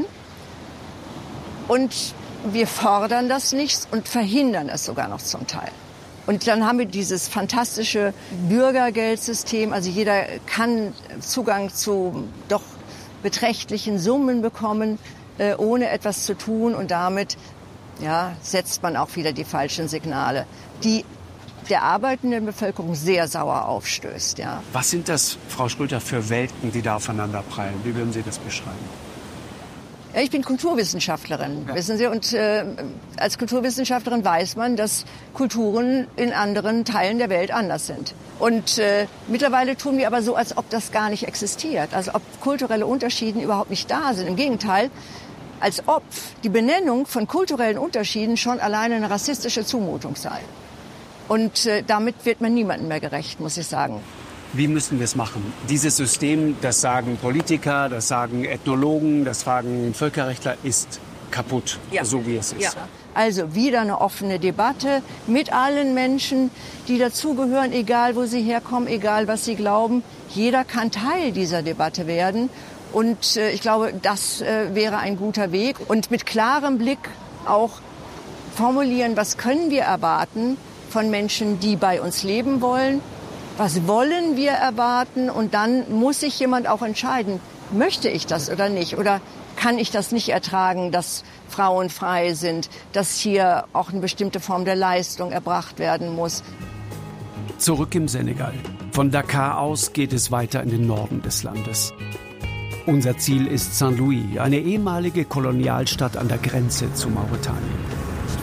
Und wir fordern das nicht und verhindern es sogar noch zum Teil. Und dann haben wir dieses fantastische Bürgergeldsystem. Also jeder kann Zugang zu doch beträchtlichen Summen bekommen, äh, ohne etwas zu tun. Und damit ja, setzt man auch wieder die falschen Signale, die der arbeitenden Bevölkerung sehr sauer aufstößt. Ja. Was sind das, Frau Schröter, für Welten, die da aufeinander prallen? Wie würden Sie das beschreiben? Ja, ich bin Kulturwissenschaftlerin, ja. Wissen Sie. Und äh, als Kulturwissenschaftlerin weiß man, dass Kulturen in anderen Teilen der Welt anders sind. Und äh, mittlerweile tun wir aber so, als ob das gar nicht existiert. Also ob kulturelle Unterschiede überhaupt nicht da sind. Im Gegenteil, als ob die Benennung von kulturellen Unterschieden schon alleine eine rassistische Zumutung sei. Und äh, damit wird man niemandem mehr gerecht, muss ich sagen. Wie müssen wir es machen? Dieses System, das sagen Politiker, das sagen Ethnologen, das sagen Völkerrechtler, ist kaputt, ja. So wie es ist. Ja. Also wieder eine offene Debatte mit allen Menschen, die dazugehören, egal wo sie herkommen, egal was sie glauben. Jeder kann Teil dieser Debatte werden Und äh, ich glaube, das äh, wäre ein guter Weg. Und mit klarem Blick auch formulieren, was können wir erwarten von Menschen, die bei uns leben wollen. Was wollen wir erwarten? Und dann muss sich jemand auch entscheiden, möchte ich das oder nicht? Oder kann ich das nicht ertragen, dass Frauen frei sind, dass hier auch eine bestimmte Form der Leistung erbracht werden muss? Zurück im Senegal. Von Dakar aus geht es weiter in den Norden des Landes. Unser Ziel ist Saint-Louis, eine ehemalige Kolonialstadt an der Grenze zu Mauretanien.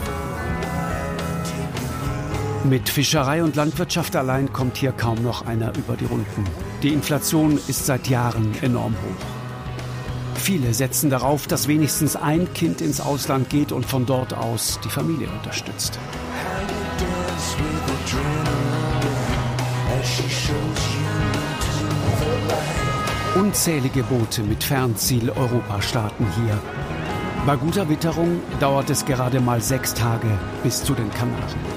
Mit Fischerei und Landwirtschaft allein kommt hier kaum noch einer über die Runden. Die Inflation ist seit Jahren enorm hoch. Viele setzen darauf, dass wenigstens ein Kind ins Ausland geht und von dort aus die Familie unterstützt. Unzählige Boote mit Fernziel Europa starten hier. Bei guter Witterung dauert es gerade mal sechs Tage bis zu den Kanaren.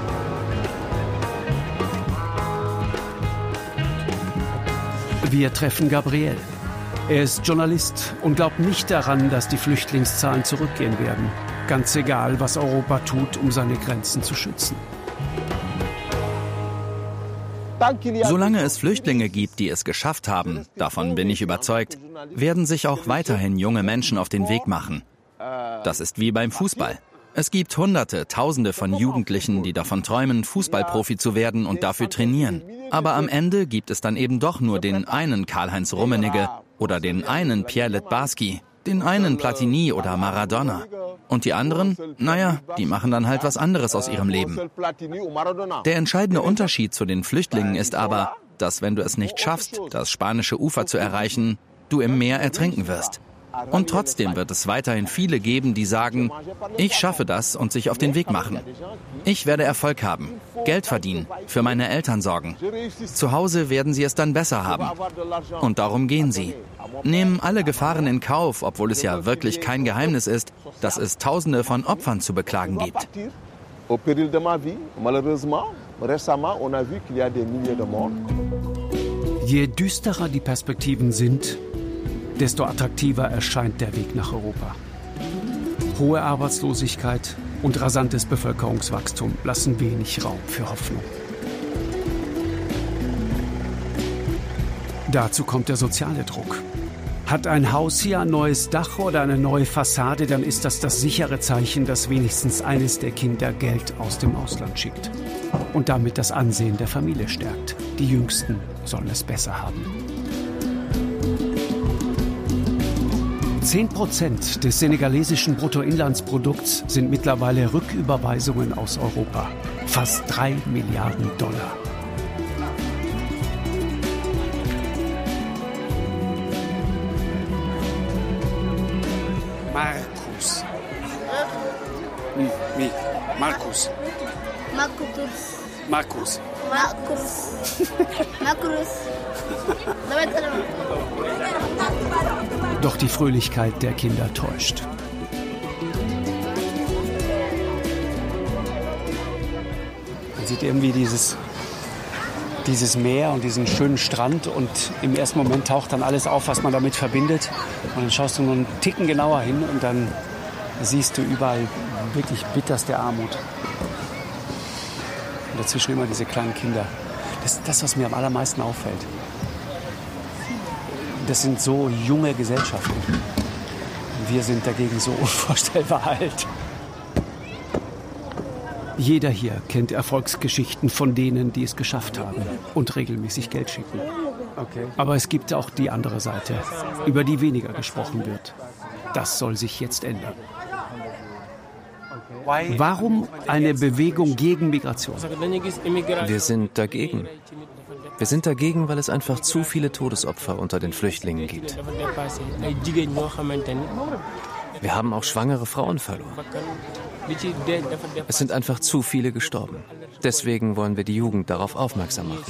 Wir treffen Gabriel. Er ist Journalist und glaubt nicht daran, dass die Flüchtlingszahlen zurückgehen werden. Ganz egal, was Europa tut, um seine Grenzen zu schützen. Solange es Flüchtlinge gibt, die es geschafft haben, davon bin ich überzeugt, werden sich auch weiterhin junge Menschen auf den Weg machen. Das ist wie beim Fußball. Es gibt Hunderte, Tausende von Jugendlichen, die davon träumen, Fußballprofi zu werden und dafür trainieren. Aber am Ende gibt es dann eben doch nur den einen Karl-Heinz Rummenigge oder den einen Pierre Littbarski, den einen Platini oder Maradona. Und die anderen, naja, die machen dann halt was anderes aus ihrem Leben. Der entscheidende Unterschied zu den Flüchtlingen ist aber, dass wenn du es nicht schaffst, das spanische Ufer zu erreichen, du im Meer ertrinken wirst. Und trotzdem wird es weiterhin viele geben, die sagen, ich schaffe das und sich auf den Weg machen. Ich werde Erfolg haben, Geld verdienen, für meine Eltern sorgen. Zu Hause werden sie es dann besser haben. Und darum gehen sie. Nehmen alle Gefahren in Kauf, obwohl es ja wirklich kein Geheimnis ist, dass es Tausende von Opfern zu beklagen gibt. Je düsterer die Perspektiven sind, desto attraktiver erscheint der Weg nach Europa. Hohe Arbeitslosigkeit und rasantes Bevölkerungswachstum lassen wenig Raum für Hoffnung. Dazu kommt der soziale Druck. Hat ein Haus hier ein neues Dach oder eine neue Fassade, dann ist das das sichere Zeichen, dass wenigstens eines der Kinder Geld aus dem Ausland schickt. Und damit das Ansehen der Familie stärkt. Die Jüngsten sollen es besser haben. Zehn Prozent des senegalesischen Bruttoinlandsprodukts sind mittlerweile Rücküberweisungen aus Europa. Fast drei Milliarden Dollar. Markus. Mi, mi, Markus. Markus. Markus. Markus. Markus. Doch die Fröhlichkeit der Kinder täuscht. Man sieht irgendwie dieses, dieses Meer und diesen schönen Strand und im ersten Moment taucht dann alles auf, was man damit verbindet. Und dann schaust du nur einen Ticken genauer hin und dann siehst du überall wirklich bitterste Armut. Und dazwischen immer diese kleinen Kinder. Das ist das, was mir am allermeisten auffällt. Das sind so junge Gesellschaften. Wir sind dagegen so unvorstellbar alt. Jeder hier kennt Erfolgsgeschichten von denen, die es geschafft haben und regelmäßig Geld schicken. Okay. Aber es gibt auch die andere Seite, über die weniger gesprochen wird. Das soll sich jetzt ändern. Warum eine Bewegung gegen Migration? Wir sind dagegen. Wir sind dagegen, weil es einfach zu viele Todesopfer unter den Flüchtlingen gibt. Wir haben auch schwangere Frauen verloren. Es sind einfach zu viele gestorben. Deswegen wollen wir die Jugend darauf aufmerksam machen.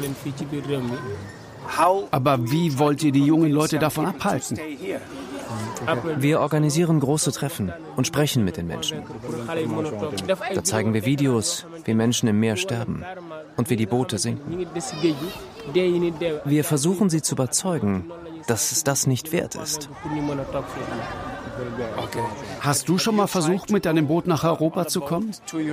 Aber wie wollt ihr die jungen Leute davon abhalten? Wir organisieren große Treffen und sprechen mit den Menschen. Da zeigen wir Videos, wie Menschen im Meer sterben und wie die Boote sinken. Wir versuchen sie zu überzeugen, dass es das nicht wert ist. Okay. Hast du schon mal versucht, mit deinem Boot nach Europa zu kommen?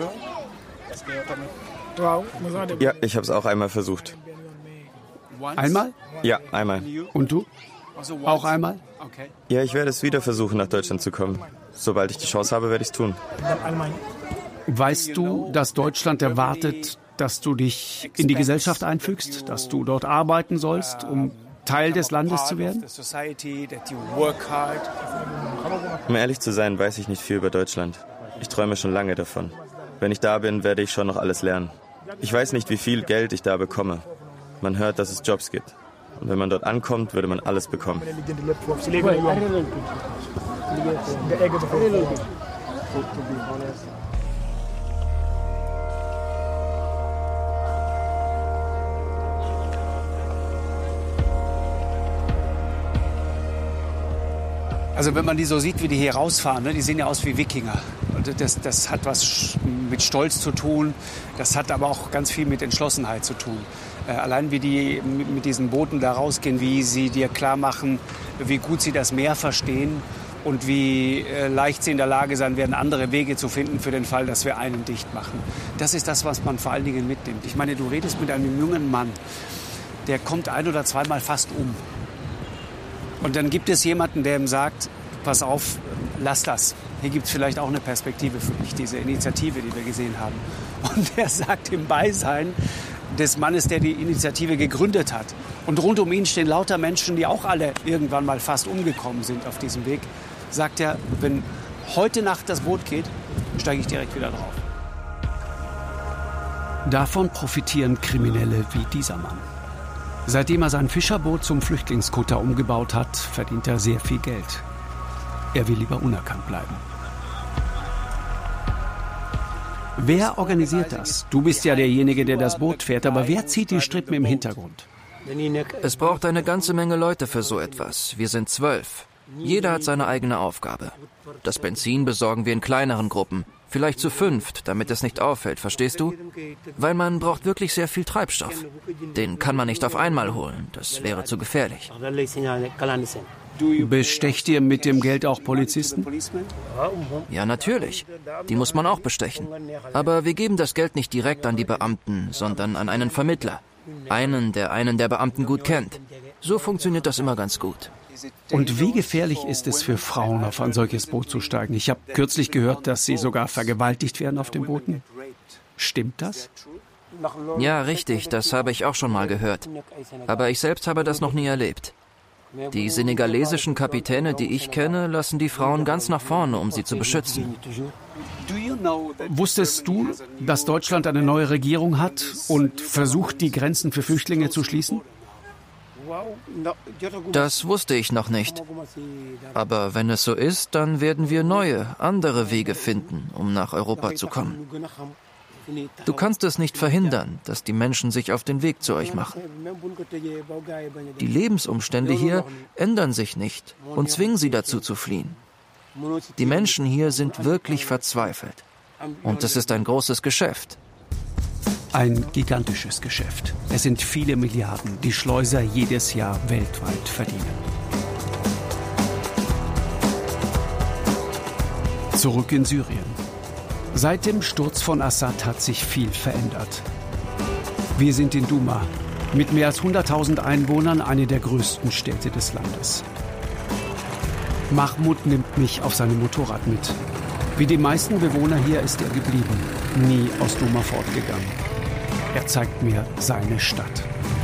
Ja, ich habe es auch einmal versucht. Einmal? Ja, einmal. Und du? Auch einmal? Ja, ich werde es wieder versuchen, nach Deutschland zu kommen. Sobald ich die Chance habe, werde ich es tun. Weißt du, dass Deutschland erwartet, dass du dich in die Gesellschaft einfügst, dass du dort arbeiten sollst, um Teil des Landes zu werden? Um ehrlich zu sein, weiß ich nicht viel über Deutschland. Ich träume schon lange davon. Wenn ich da bin, werde ich schon noch alles lernen. Ich weiß nicht, wie viel Geld ich da bekomme. Man hört, dass es Jobs gibt. Und wenn man dort ankommt, würde man alles bekommen. Also wenn man die so sieht, wie die hier rausfahren, ne, die sehen ja aus wie Wikinger. Und das, das hat was mit Stolz zu tun, das hat aber auch ganz viel mit Entschlossenheit zu tun. Äh, allein wie die mit diesen Booten da rausgehen, wie sie dir klar machen, wie gut sie das Meer verstehen und wie äh, leicht sie in der Lage sein werden, andere Wege zu finden für den Fall, dass wir einen dicht machen. Das ist das, was man vor allen Dingen mitnimmt. Ich meine, du redest mit einem jungen Mann, der kommt ein- oder zweimal fast um. Und dann gibt es jemanden, der ihm sagt, pass auf, lass das. Hier gibt es vielleicht auch eine Perspektive für dich, diese Initiative, die wir gesehen haben. Und er sagt im Beisein des Mannes, der die Initiative gegründet hat. Und rund um ihn stehen lauter Menschen, die auch alle irgendwann mal fast umgekommen sind auf diesem Weg. Sagt er, wenn heute Nacht das Boot geht, steige ich direkt wieder drauf. Davon profitieren Kriminelle wie dieser Mann. Seitdem er sein Fischerboot zum Flüchtlingskutter umgebaut hat, verdient er sehr viel Geld. Er will lieber unerkannt bleiben. Wer organisiert das? Du bist ja derjenige, der das Boot fährt, aber wer zieht die Strippen im Hintergrund? Es braucht eine ganze Menge Leute für so etwas. Wir sind zwölf. Jeder hat seine eigene Aufgabe. Das Benzin besorgen wir in kleineren Gruppen. Vielleicht zu fünft, damit es nicht auffällt, verstehst du? Weil man braucht wirklich sehr viel Treibstoff. Den kann man nicht auf einmal holen, das wäre zu gefährlich. Bestecht ihr mit dem Geld auch Polizisten? Ja, natürlich. Die muss man auch bestechen. Aber wir geben das Geld nicht direkt an die Beamten, sondern an einen Vermittler. Einen, der einen der Beamten gut kennt. So funktioniert das immer ganz gut. Und wie gefährlich ist es für Frauen, auf ein solches Boot zu steigen? Ich habe kürzlich gehört, dass sie sogar vergewaltigt werden auf den Booten. Stimmt das? Ja, richtig, das habe ich auch schon mal gehört. Aber ich selbst habe das noch nie erlebt. Die senegalesischen Kapitäne, die ich kenne, lassen die Frauen ganz nach vorne, um sie zu beschützen. Wusstest du, dass Deutschland eine neue Regierung hat und versucht, die Grenzen für Flüchtlinge zu schließen? Das wusste ich noch nicht. Aber wenn es so ist, dann werden wir neue, andere Wege finden, um nach Europa zu kommen. Du kannst es nicht verhindern, dass die Menschen sich auf den Weg zu euch machen. Die Lebensumstände hier ändern sich nicht und zwingen sie dazu zu fliehen. Die Menschen hier sind wirklich verzweifelt. Und es ist ein großes Geschäft. Ein gigantisches Geschäft. Es sind viele Milliarden, die Schleuser jedes Jahr weltweit verdienen. Zurück in Syrien. Seit dem Sturz von Assad hat sich viel verändert. Wir sind in Douma, mit mehr als hunderttausend Einwohnern eine der größten Städte des Landes. Mahmoud nimmt mich auf seinem Motorrad mit. Wie die meisten Bewohner hier ist er geblieben, nie aus Douma fortgegangen. Er zeigt mir seine Stadt.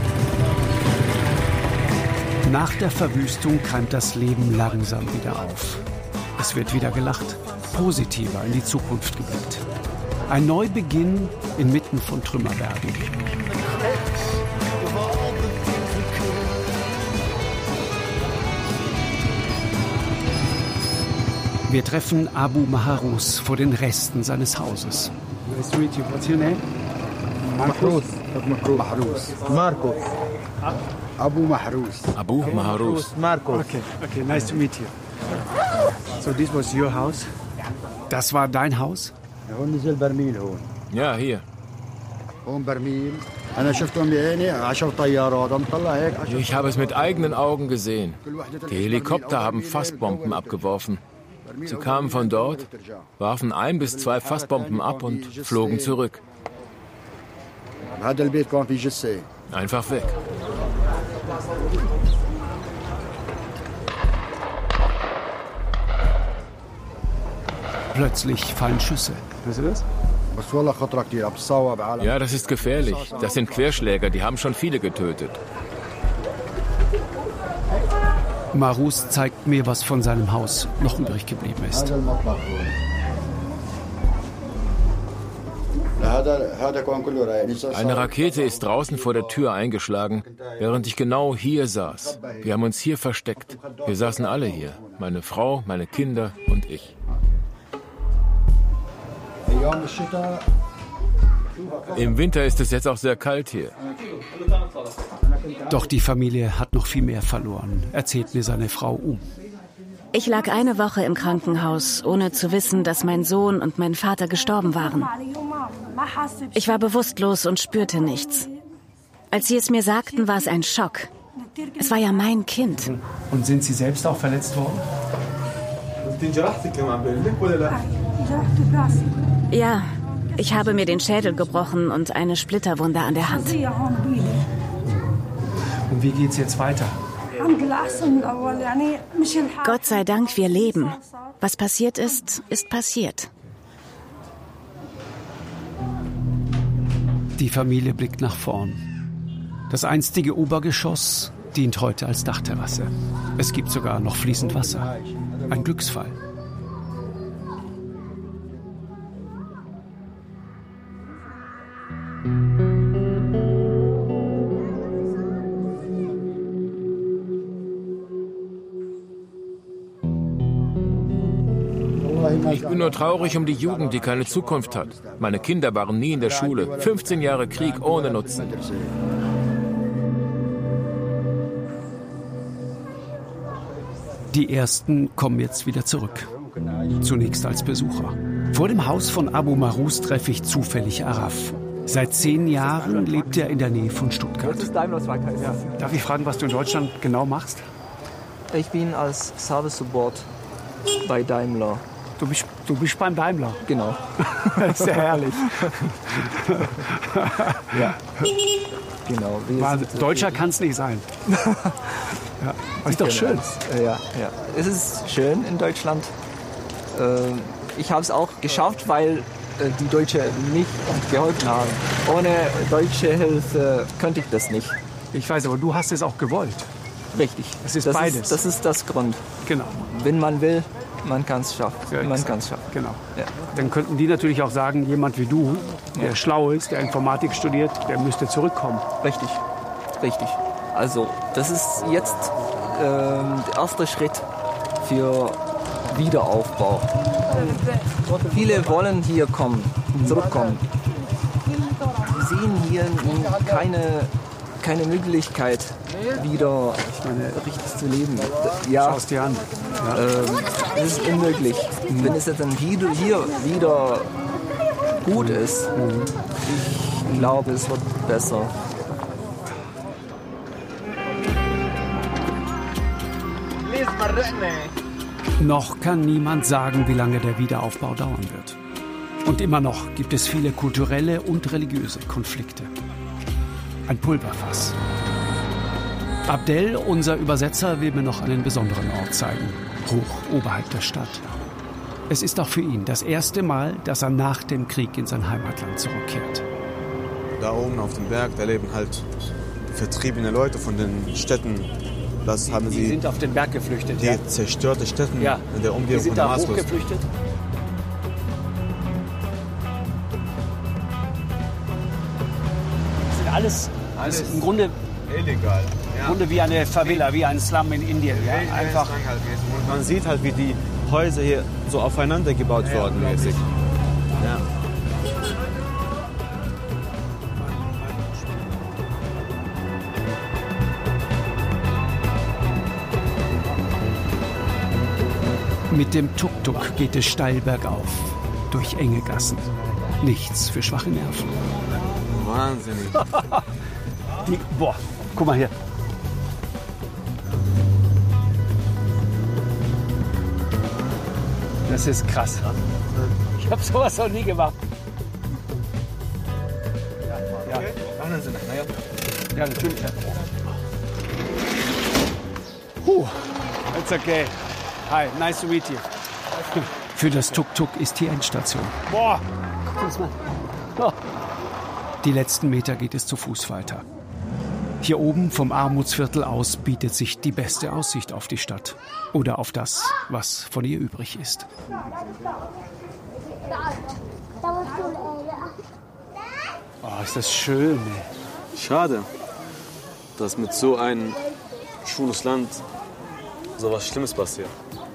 Nach der Verwüstung keimt das Leben langsam wieder auf. Es wird wieder gelacht, positiver in die Zukunft geblickt. Ein Neubeginn inmitten von Trümmerbergen. Wir treffen Abu Mahrous vor den Resten seines Hauses. Nice to meet you. What's your name? Mahrous. Mahrous. Marcos. Abu Mahrous. Abu Mahrous. Marcos. Okay, okay, nice to meet you. So this was your house? Das war dein Haus? Ja, hier. Ich habe es mit eigenen Augen gesehen. Die Helikopter haben Fassbomben abgeworfen. Sie kamen von dort, warfen ein bis zwei Fassbomben ab und flogen zurück. Einfach weg. Plötzlich fallen Schüsse. Weißt du das? Ja, das ist gefährlich. Das sind Querschläger, die haben schon viele getötet. Marus zeigt mir, was von seinem Haus noch übrig geblieben ist. Eine Rakete ist draußen vor der Tür eingeschlagen, während ich genau hier saß. Wir haben uns hier versteckt. Wir saßen alle hier. Meine Frau, meine Kinder und ich. Im Winter ist es jetzt auch sehr kalt hier. Doch die Familie hat noch viel mehr verloren, erzählt mir seine Frau Um. Ich lag eine Woche im Krankenhaus, ohne zu wissen, dass mein Sohn und mein Vater gestorben waren. Ich war bewusstlos und spürte nichts. Als sie es mir sagten, war es ein Schock. Es war ja mein Kind. Und sind Sie selbst auch verletzt worden? Ja, ich habe mir den Schädel gebrochen und eine Splitterwunde an der Hand. Und wie geht's jetzt weiter? Gott sei Dank, wir leben. Was passiert ist, ist passiert. Die Familie blickt nach vorn. Das einstige Obergeschoss dient heute als Dachterrasse. Es gibt sogar noch fließend Wasser. Ein Glücksfall. Ich bin nur traurig um die Jugend, die keine Zukunft hat. Meine Kinder waren nie in der Schule. fünfzehn Jahre Krieg ohne Nutzen. Die Ersten kommen jetzt wieder zurück. Zunächst als Besucher. Vor dem Haus von Abu Marus treffe ich zufällig Araf. Seit zehn Jahren lebt er in der Nähe von Stuttgart. Ja. Darf ich fragen, was du in Deutschland genau machst? Ich bin als Service Support bei Daimler. Du bist, du bist beim Daimler? Genau. Das ist ja herrlich. Ja. Genau. Man, Deutscher kann es nicht sein. Ja. Das ist doch schön. Ja, ja. Es ist schön in Deutschland. Ich habe es auch geschafft, weil die Deutschen nicht geholfen haben. Ohne deutsche Hilfe könnte ich das nicht. Ich weiß, aber du hast es auch gewollt. Richtig. Es ist das beides. Ist, das ist das Grund. Genau. Wenn man will, man kann es schaffen. Ja, man kann es schaffen. Genau. Ja. Dann könnten die natürlich auch sagen, jemand wie du, der ja. schlau ist, der Informatik studiert, der müsste zurückkommen. Richtig. Richtig. Also das ist jetzt äh, der erste Schritt für Wiederaufbau. Viele wollen hier kommen, zurückkommen. Wir sehen hier keine, keine Möglichkeit, wieder ich meine, richtig zu leben. Ja. Schau es dir an. Ja. Ähm, das ist unmöglich. Mhm. Wenn es jetzt dann hier, hier wieder gut ist, mhm. ich glaube, es wird besser. Noch kann niemand sagen, wie lange der Wiederaufbau dauern wird. Und immer noch gibt es viele kulturelle und religiöse Konflikte. Ein Pulverfass. Abdel, unser Übersetzer, will mir noch einen besonderen Ort zeigen. Hoch oberhalb der Stadt. Es ist auch für ihn das erste Mal, dass er nach dem Krieg in sein Heimatland zurückkehrt. Da oben auf dem Berg, da leben halt vertriebene Leute von den Städten. Das haben die, sie, die sind auf den Berg geflüchtet. Die ja. zerstörte Städte ja. in der Umgebung von Damaskus. Die sind da hochgeflüchtet. Das sind alles, alles ist im Grunde illegal. Ja. Im Grunde wie eine Favela, wie ein Slum in Indien. Ja? Einfach. Und man sieht halt, wie die Häuser hier so aufeinander gebaut ja, wurden. Mäßig. Ja. Mit dem Tuk-Tuk geht es steil bergauf, durch enge Gassen. Nichts für schwache Nerven. Wahnsinnig. Die, boah, guck mal hier. Das ist krass. Ich habe sowas noch nie gemacht. Ja, ja. Ja, natürlich. Puh, it's okay. Hi, nice to meet you. Für das Tuk-Tuk ist die Endstation. Boah, guck das mal. Oh. Die letzten Meter geht es zu Fuß weiter. Hier oben vom Armutsviertel aus bietet sich die beste Aussicht auf die Stadt. Oder auf das, was von ihr übrig ist. Oh, ist das schön. Ey. Schade, dass mit so einem schönes Land so was Schlimmes passiert.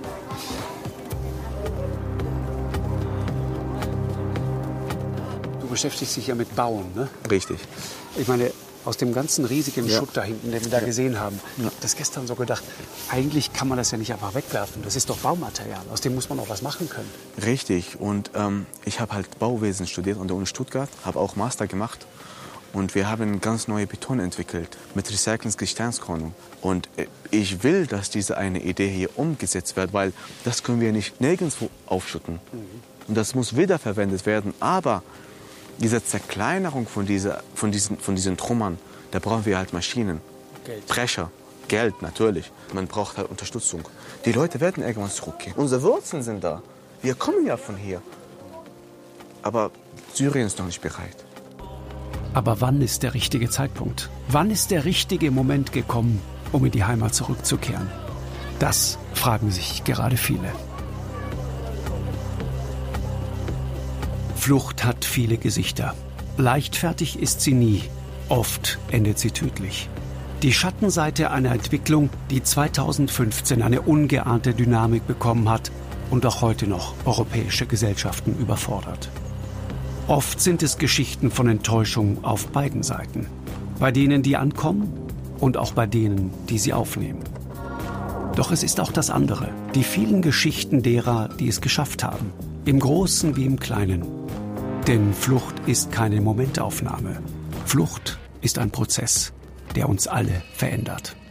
Du beschäftigst dich ja mit Bauen, ne? Richtig. Ich meine, aus dem ganzen riesigen Ja. Schutt da hinten, den wir da Ja. gesehen haben, Ja. ich habe das gestern so gedacht, eigentlich kann man das ja nicht einfach wegwerfen. Das ist doch Baumaterial, aus dem muss man auch was machen können. Richtig. Und ähm, ich habe halt Bauwesen studiert an der Uni Stuttgart, habe auch Master gemacht. Und wir haben ganz neue Beton entwickelt mit Recyclingsgesteinskörnung. Und äh, ich will, dass diese eine Idee hier umgesetzt wird, weil das können wir nicht nirgendwo aufschütten. Mhm. Und das muss wiederverwendet werden. Aber diese Zerkleinerung von, dieser, von, diesen, von diesen Trümmern, da brauchen wir halt Maschinen, Geld. Brecher, Geld natürlich. Man braucht halt Unterstützung. Die Leute werden irgendwann zurückgehen. Unsere Wurzeln sind da. Wir kommen ja von hier. Aber Syrien ist noch nicht bereit. Aber wann ist der richtige Zeitpunkt? Wann ist der richtige Moment gekommen, um in die Heimat zurückzukehren? Das fragen sich gerade viele. Flucht hat viele Gesichter. Leichtfertig ist sie nie. Oft endet sie tödlich. Die Schattenseite einer Entwicklung, die zweitausendfünfzehn eine ungeahnte Dynamik bekommen hat und auch heute noch europäische Gesellschaften überfordert. Oft sind es Geschichten von Enttäuschung auf beiden Seiten. Bei denen, die ankommen und auch bei denen, die sie aufnehmen. Doch es ist auch das andere. Die vielen Geschichten derer, die es geschafft haben. Im Großen wie im Kleinen. Denn Flucht ist keine Momentaufnahme. Flucht ist ein Prozess, der uns alle verändert.